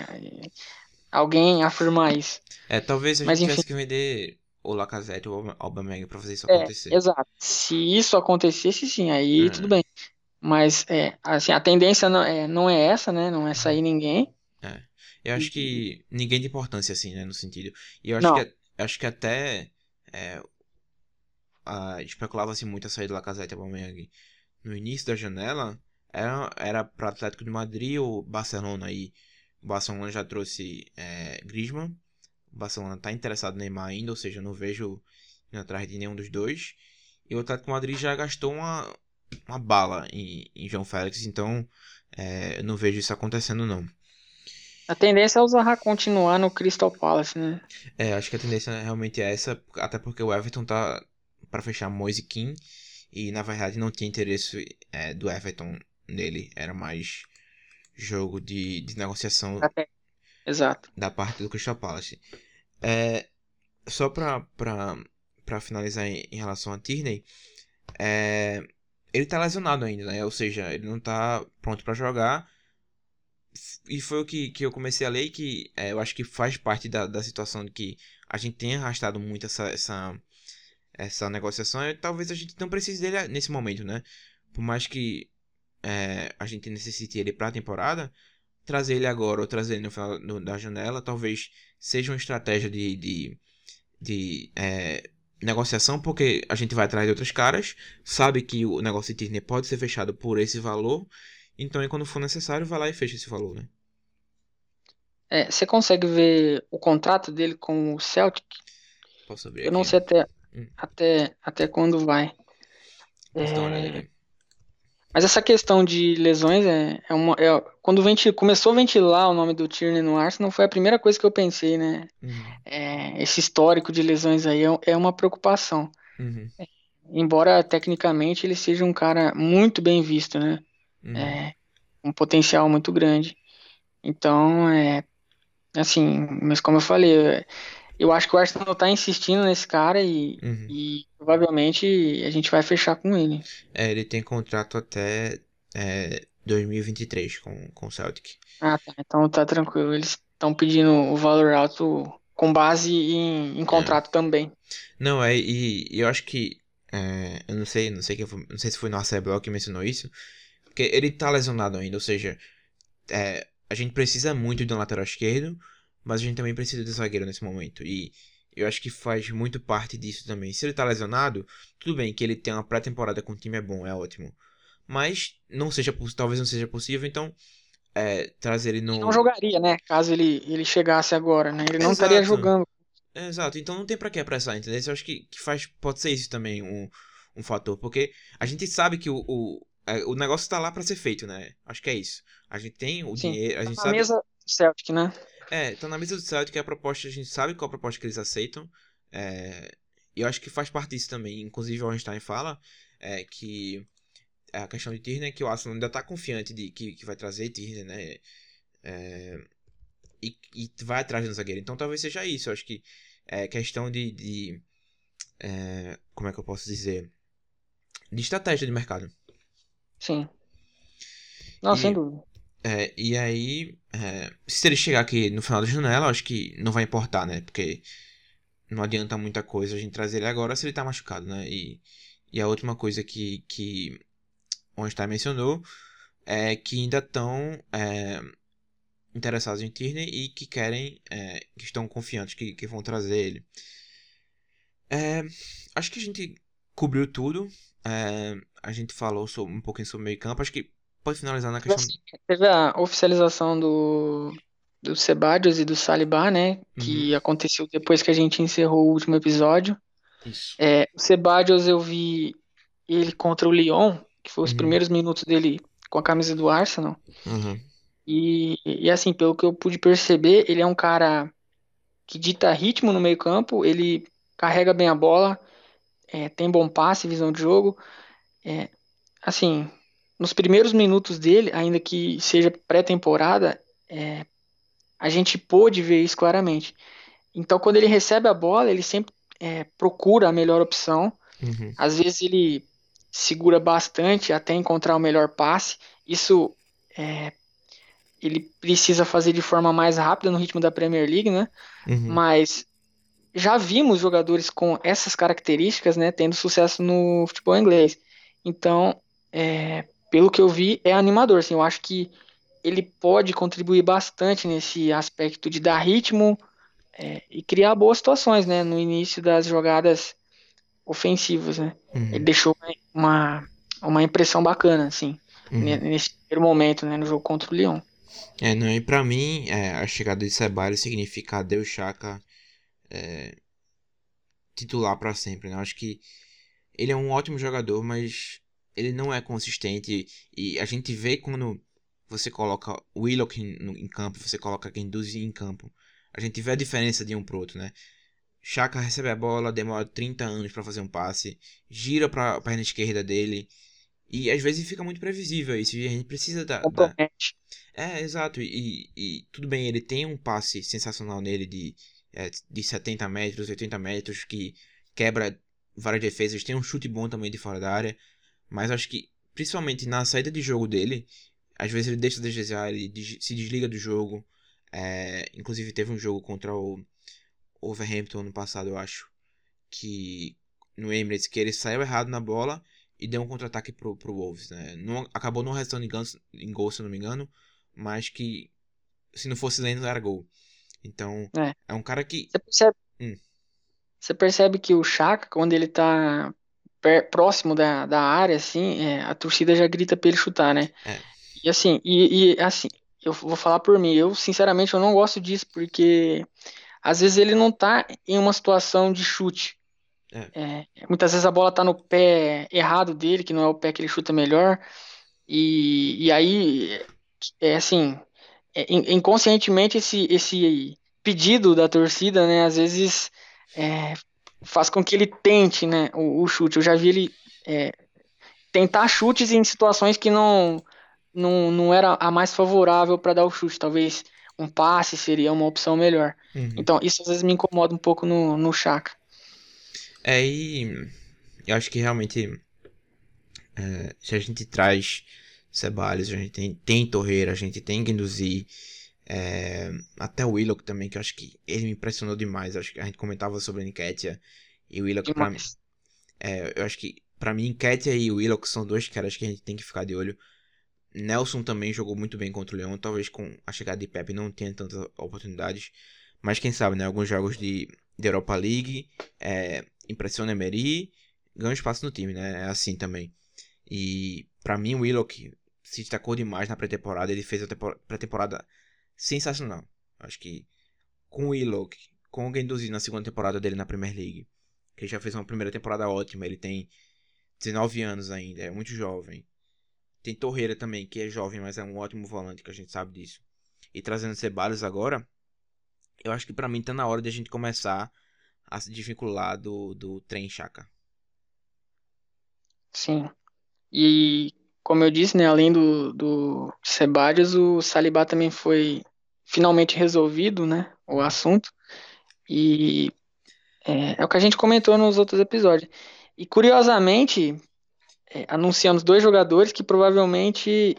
alguém afirmar isso. Talvez a Mas gente enfim, tivesse que vender o Lacazette ou o Aubameyang pra fazer isso acontecer. exato. Se isso acontecesse, sim, aí tudo É, bem. Mas assim, a tendência não é essa, né? Não é sair ninguém. é. Eu acho E- que ninguém de importância, assim, né, no sentido. E eu acho não, acho que até especulava-se muito a saída do Lacazette e Aubameyang no início da janela. Era para Atlético de Madrid ou Barcelona aí. O Barcelona já trouxe Griezmann. O Barcelona tá interessado no Neymar ainda, ou seja, eu não vejo indo atrás de nenhum dos dois. E o Atlético de Madrid já gastou uma bala em João Félix, então eu não vejo isso acontecendo não. a tendência é o Zaha continuar no Crystal Palace, né? Acho que a tendência realmente é essa, até porque o Everton tá para fechar Moise Kean e na verdade não tinha interesse do Everton nele, era mais jogo de negociação Até. Exato. da parte do Crystal Palace. É, só pra finalizar em relação a Tierney, ele tá lesionado ainda, né? Ou seja, ele não tá pronto pra jogar. E foi o que eu comecei a ler que eu acho que faz parte da situação de que a gente tem arrastado muito essa negociação e talvez a gente não precise dele nesse momento, né? Por mais que a gente necessite ele pra temporada, trazer ele agora ou trazer ele no final da janela talvez seja uma estratégia de negociação, porque a gente vai atrás de outros caras, sabe que o negócio de Tierney pode ser fechado por esse valor, então aí quando for necessário, vai lá e fecha esse valor, né? Você consegue ver o contrato dele com o Celtic? Posso abrir Eu não aqui. sei Hum, até quando vai. posso dar uma olhada É, aqui. mas essa questão de lesões quando começou a ventilar o nome do Tierney no Arsenal, foi a primeira coisa que eu pensei, né? Uhum, Esse histórico de lesões aí é uma preocupação. uhum, Embora tecnicamente ele seja um cara muito bem visto, né? uhum, É, um potencial muito grande. Então, assim, mas como eu falei, eu acho que o Arsenal tá insistindo nesse cara uhum. e provavelmente a gente vai fechar com ele. Ele tem contrato até 2023 com o Celtic. Ah, tá. Então tá tranquilo. Eles estão pedindo o valor alto com base em É. contrato também. Não, e eu acho que. Eu não sei quem foi, não sei se foi no Arcebol que mencionou isso. Porque ele tá lesionado ainda, ou seja, a gente precisa muito de um lateral esquerdo, mas a gente também precisa de zagueiro nesse momento. E eu acho que faz muito parte disso também. Se ele tá lesionado, tudo bem que ele tem uma pré-temporada com o time é bom, é ótimo. Mas talvez não seja possível, então trazer ele Ele não no. jogaria, né? Caso ele chegasse agora, né? Ele não estaria Exato. jogando. Exato, então não tem pra que apressar, entendeu? Eu acho que pode ser isso também um fator, porque a gente sabe que o negócio tá lá pra ser feito, né? Acho que é isso. A gente tem o Sim. dinheiro, a Tá gente na sabe. mesa do Celtic, né? Tá na mesa do Celtic a proposta, a gente sabe qual a proposta que eles aceitam. E eu acho que faz parte disso também. Inclusive o Einstein fala que a questão de Tierney é que o Arsenal ainda tá confiante de que vai trazer Tierney, né? E vai atrás do zagueiro. Então talvez seja isso. Eu acho que é questão como é que eu posso dizer? De estratégia de mercado. Sim. Não, sem E, dúvida. e aí, se ele chegar aqui no final da janela, eu acho que não vai importar, né? Porque não adianta muita coisa a gente trazer ele agora se ele tá machucado, né? E a última coisa que o Einstein mencionou é que ainda estão interessados em Tierney e que querem, que estão confiantes que vão trazer ele. É, acho que a gente cobriu tudo. A gente falou um pouquinho sobre o meio campo. Acho que pode finalizar na Teve questão. teve a oficialização do Sebadios e do Saliba, né? Uhum, Que aconteceu depois que a gente encerrou o último episódio. isso. O Sebadios eu vi ele contra o Lyon, que foi os Uhum, primeiros minutos dele com a camisa do Arsenal. uhum, E assim, pelo que eu pude perceber, ele é um cara que dita ritmo no meio-campo, ele carrega bem a bola, tem bom passe, visão de jogo. É, assim, nos primeiros minutos dele, ainda que seja pré-temporada, a gente pôde ver isso claramente. Então, quando ele recebe a bola, ele sempre procura a melhor opção. uhum, Às vezes ele segura bastante até encontrar o melhor passe. Isso é, ele precisa fazer de forma mais rápida no ritmo da Premier League, né? uhum. Mas já vimos jogadores com essas características, né, tendo sucesso no futebol inglês. Então, pelo que eu vi, é animador. Assim, eu acho que ele pode contribuir bastante nesse aspecto de dar ritmo, e criar boas situações, né, no início das jogadas ofensivas, né. Ele Uhum, deixou uma impressão bacana, assim, uhum. nesse primeiro momento, né, no jogo contra o Lyon. Não, e pra mim, a chegada de Ceballos significa adeus Chaka titular pra sempre, né? Eu acho que ele é um ótimo jogador, mas ele não é consistente. E a gente vê quando você coloca o Willock em campo, você coloca Guendouzi em campo. A gente vê a diferença de um pro outro, né? Chaka recebe a bola, demora 30 anos pra fazer um passe, gira pra perna esquerda dele. E às vezes fica muito previsível isso. E a gente precisa da. Compromete. Exato. E tudo bem, ele tem um passe sensacional nele de 70 metros, 80 metros, que quebra várias defesas. Tem um chute bom também de fora da área. Mas acho que, principalmente na saída de jogo dele, às vezes ele deixa de desejar, ele se desliga do jogo. Inclusive teve um jogo contra o Wolverhampton ano passado, eu acho. Que no Emirates, que ele saiu errado na bola e deu um contra-ataque pro Wolves, né? Não, acabou não restando em gol, se eu não me engano, mas que se não fosse lento era gol. Então, É. é um cara que. Você percebe Hum, você percebe que o Chaka, quando ele tá próximo da área, assim, a torcida já grita pra ele chutar, né? É, E assim, eu vou falar por mim, eu sinceramente eu não gosto disso, porque às vezes ele não tá em uma situação de chute. é. Muitas vezes a bola tá no pé errado dele, que não é o pé que ele chuta melhor, e aí, assim, inconscientemente esse pedido da torcida, né, às vezes é, faz com que ele tente, né, o chute. Eu já vi ele é, tentar chutes em situações que não era a mais favorável para dar o chute. Talvez um passe seria uma opção melhor. Uhum. Então, isso às vezes me incomoda um pouco no Chaka. E eu acho que realmente, se a gente traz Ceballos, a gente tem Torreira, a gente tem Guendouzi, até o Willock também, que eu acho que ele me impressionou demais. Eu acho que a gente comentava sobre a Nketiah e o Willock, Demais. eu acho que pra mim Nketiah e o Willock são dois caras que a gente tem que ficar de olho. Nelson também jogou muito bem contra o Leão, talvez com a chegada de Pepe não tenha tantas oportunidades, mas quem sabe, né? Alguns jogos de Europa League, impressiona Emery, ganha espaço no time, né? É assim também. E pra mim o Willock se destacou demais na pré-temporada, ele fez a pré-temporada sensacional. Acho que com o Willock, com o Guendouzi na segunda temporada dele na Premier League, que ele já fez uma primeira temporada ótima, ele tem 19 anos ainda, é muito jovem. Tem Torreira também, que é jovem, mas é um ótimo volante, que a gente sabe disso. E trazendo Ceballos agora, eu acho que pra mim tá na hora de a gente começar a se desvincular do trem Chaka. Sim. E como eu disse, né, além do Ceballos, o Saliba também foi finalmente resolvido, né, o Uhum. assunto. E é o que a gente comentou nos outros episódios. E curiosamente, anunciamos dois jogadores que provavelmente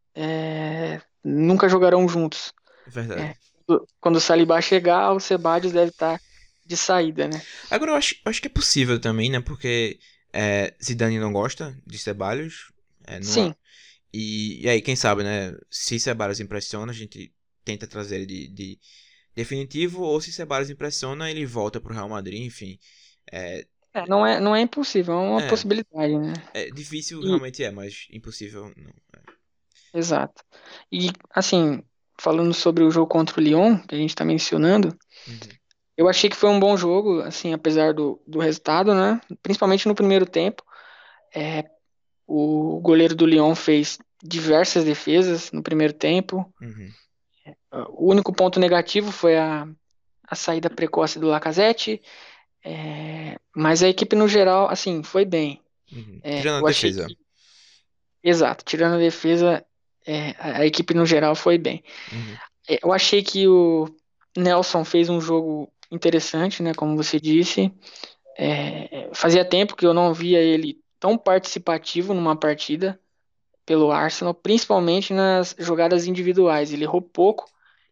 nunca jogarão juntos. Verdade. É, quando o Saliba chegar, o Ceballos deve estar de saída, né? Agora eu acho que é possível também, né? Porque Zidane não gosta de Ceballos. Não, Sim, e aí, quem sabe, né? Se Ceballos impressiona, a gente tenta trazer ele de definitivo. Ou se Ceballos impressiona, ele volta pro Real Madrid, enfim. É, não é impossível, é uma é, possibilidade, né? é difícil E, realmente mas impossível não. exato. E assim, falando sobre o jogo contra o Lyon, que a gente está mencionando, Uhum, eu achei que foi um bom jogo, assim, apesar do resultado, né? Principalmente no primeiro tempo. É, o goleiro do Lyon fez diversas defesas no primeiro tempo. uhum, O único ponto negativo foi a saída precoce do Lacazette, mas a equipe no geral, assim, foi bem. uhum. Tirando a Eu achei defesa. que, exato, tirando a defesa, a equipe no geral foi bem. Uhum, Eu achei que o Nelson fez um jogo interessante, né, como você disse. Fazia tempo que eu não via ele tão participativo numa partida pelo Arsenal, principalmente nas jogadas individuais. Ele errou pouco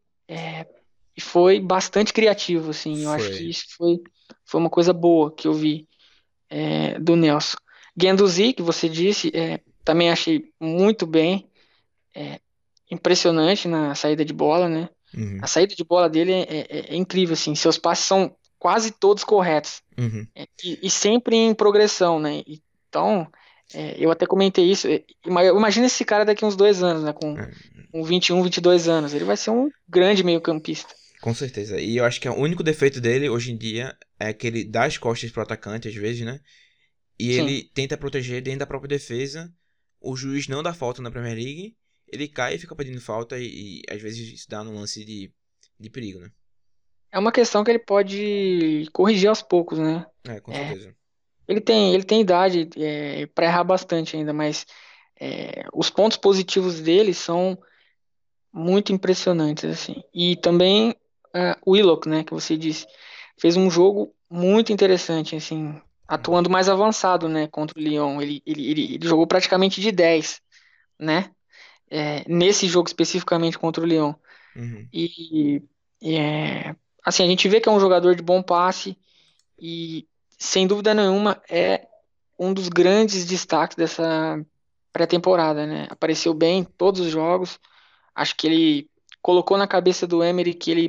e foi bastante criativo, assim. Eu acho que foi. isso foi uma coisa boa que eu vi do Nelson. Guendouzi, que você disse, também achei muito bem, impressionante na saída de bola, né? A Uhum, saída de bola dele é incrível, assim. Seus passes são quase todos corretos. uhum. E sempre em progressão, né? Então, eu até comentei isso. Imagina esse cara daqui uns 2 anos, né? É, Com 21, 22 anos. Ele vai ser um grande meio-campista. com certeza. E eu acho que o único defeito dele hoje em dia é que ele dá as costas pro atacante, às vezes, né? E Sim. ele tenta proteger dentro da própria defesa. O juiz não dá falta na Premier League. Ele cai e fica pedindo falta. E às vezes isso dá num lance de perigo, né? É uma questão que ele pode corrigir aos poucos, né? É, com É, certeza. ele tem idade para errar bastante ainda, mas os pontos positivos dele são muito impressionantes, assim. E também o Willock, né, que você disse, fez um jogo muito interessante, assim, Uhum, atuando mais avançado, né, contra o Lyon. Ele jogou praticamente de 10, né, nesse jogo especificamente contra o Lyon. uhum, E, e, assim, a gente vê que é um jogador de bom passe e, sem dúvida nenhuma, é um dos grandes destaques dessa pré-temporada, né? Apareceu bem em todos os jogos. Acho que ele colocou na cabeça do Emery que ele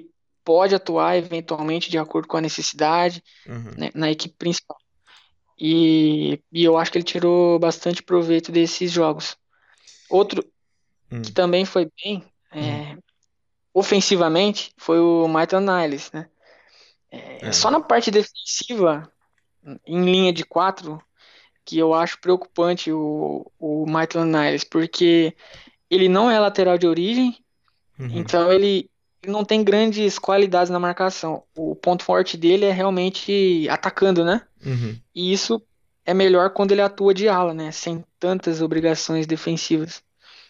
pode atuar eventualmente de acordo com a necessidade, Uhum. né, na equipe principal. E eu acho que ele tirou bastante proveito desses jogos. Outro que Hum. também foi bem, Hum. ofensivamente, foi o Maitland Niles, né? É. Só na parte defensiva, em linha de 4, que eu acho preocupante o Maitland Niles, porque ele não é lateral de origem, Uhum. então ele não tem grandes qualidades na marcação. O ponto forte dele é realmente atacando, né? Uhum. E isso é melhor quando ele atua de ala, né? Sem tantas obrigações defensivas.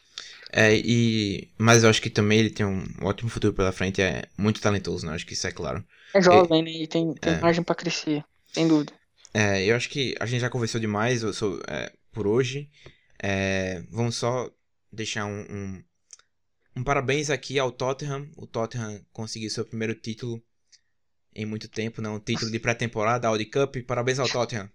Mas eu acho que também ele tem um ótimo futuro pela frente, é muito talentoso, né? Acho que isso é claro. É E- jovem, né? E tem é, margem para crescer, sem dúvida. eu acho que a gente já conversou demais por hoje. Vamos só deixar um parabéns aqui ao Tottenham. O Tottenham conseguiu seu primeiro título em muito tempo, né? Um título de pré-temporada, Audi Cup. Parabéns ao Tottenham.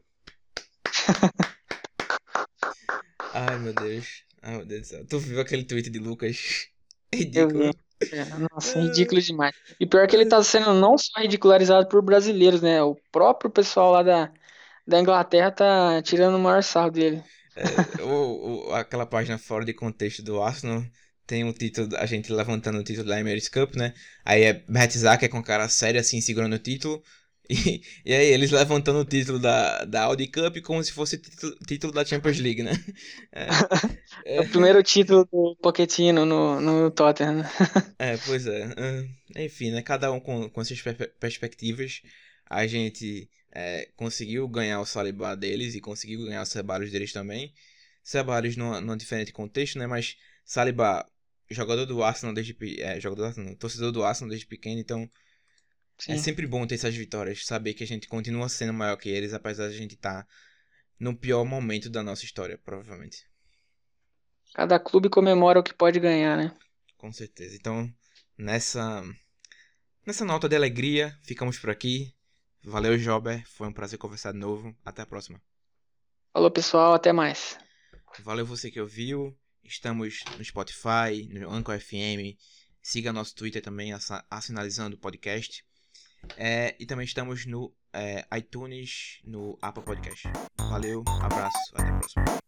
Ai, meu Deus. Ai, meu Deus do céu. Tu viu aquele tweet de Lucas? Eu Ridículo. vi. Nossa, ridículo demais. E pior que ele tá sendo não só ridicularizado por brasileiros, né? O próprio pessoal lá da Inglaterra tá tirando o maior sarro dele. Aquela página fora de contexto do Arsenal tem um título, a gente levantando o título da Emirates Cup, né? Aí é Mertesacker com cara sério assim, segurando o título. E aí eles levantando o título da Audi Cup como se fosse título da Champions League, né? É, É é, o primeiro título do Pochettino no Tottenham, né? pois é. Enfim, né? Cada um com suas perspectivas. A gente conseguiu ganhar o Saliba deles e conseguiu ganhar os Ceballos deles também. Ceballos num diferente contexto, né? Mas Saliba, jogador do Arsenal jogador do Arsenal, torcedor do Arsenal desde pequeno, então é Sim. sempre bom ter essas vitórias, saber que a gente continua sendo maior que eles, apesar de a gente estar no pior momento da nossa história, provavelmente. Cada clube comemora o que pode ganhar, né? Com certeza. Então, nessa nessa nota de alegria, ficamos por aqui. Valeu, Jober. Foi um prazer conversar de novo. Até a próxima. Falou, pessoal, até mais. Valeu você que ouviu. Estamos no Spotify, no Anchor FM. Siga nosso Twitter também, assinalizando o podcast. E também estamos no iTunes, no Apple Podcast. Valeu, abraço, até a próxima.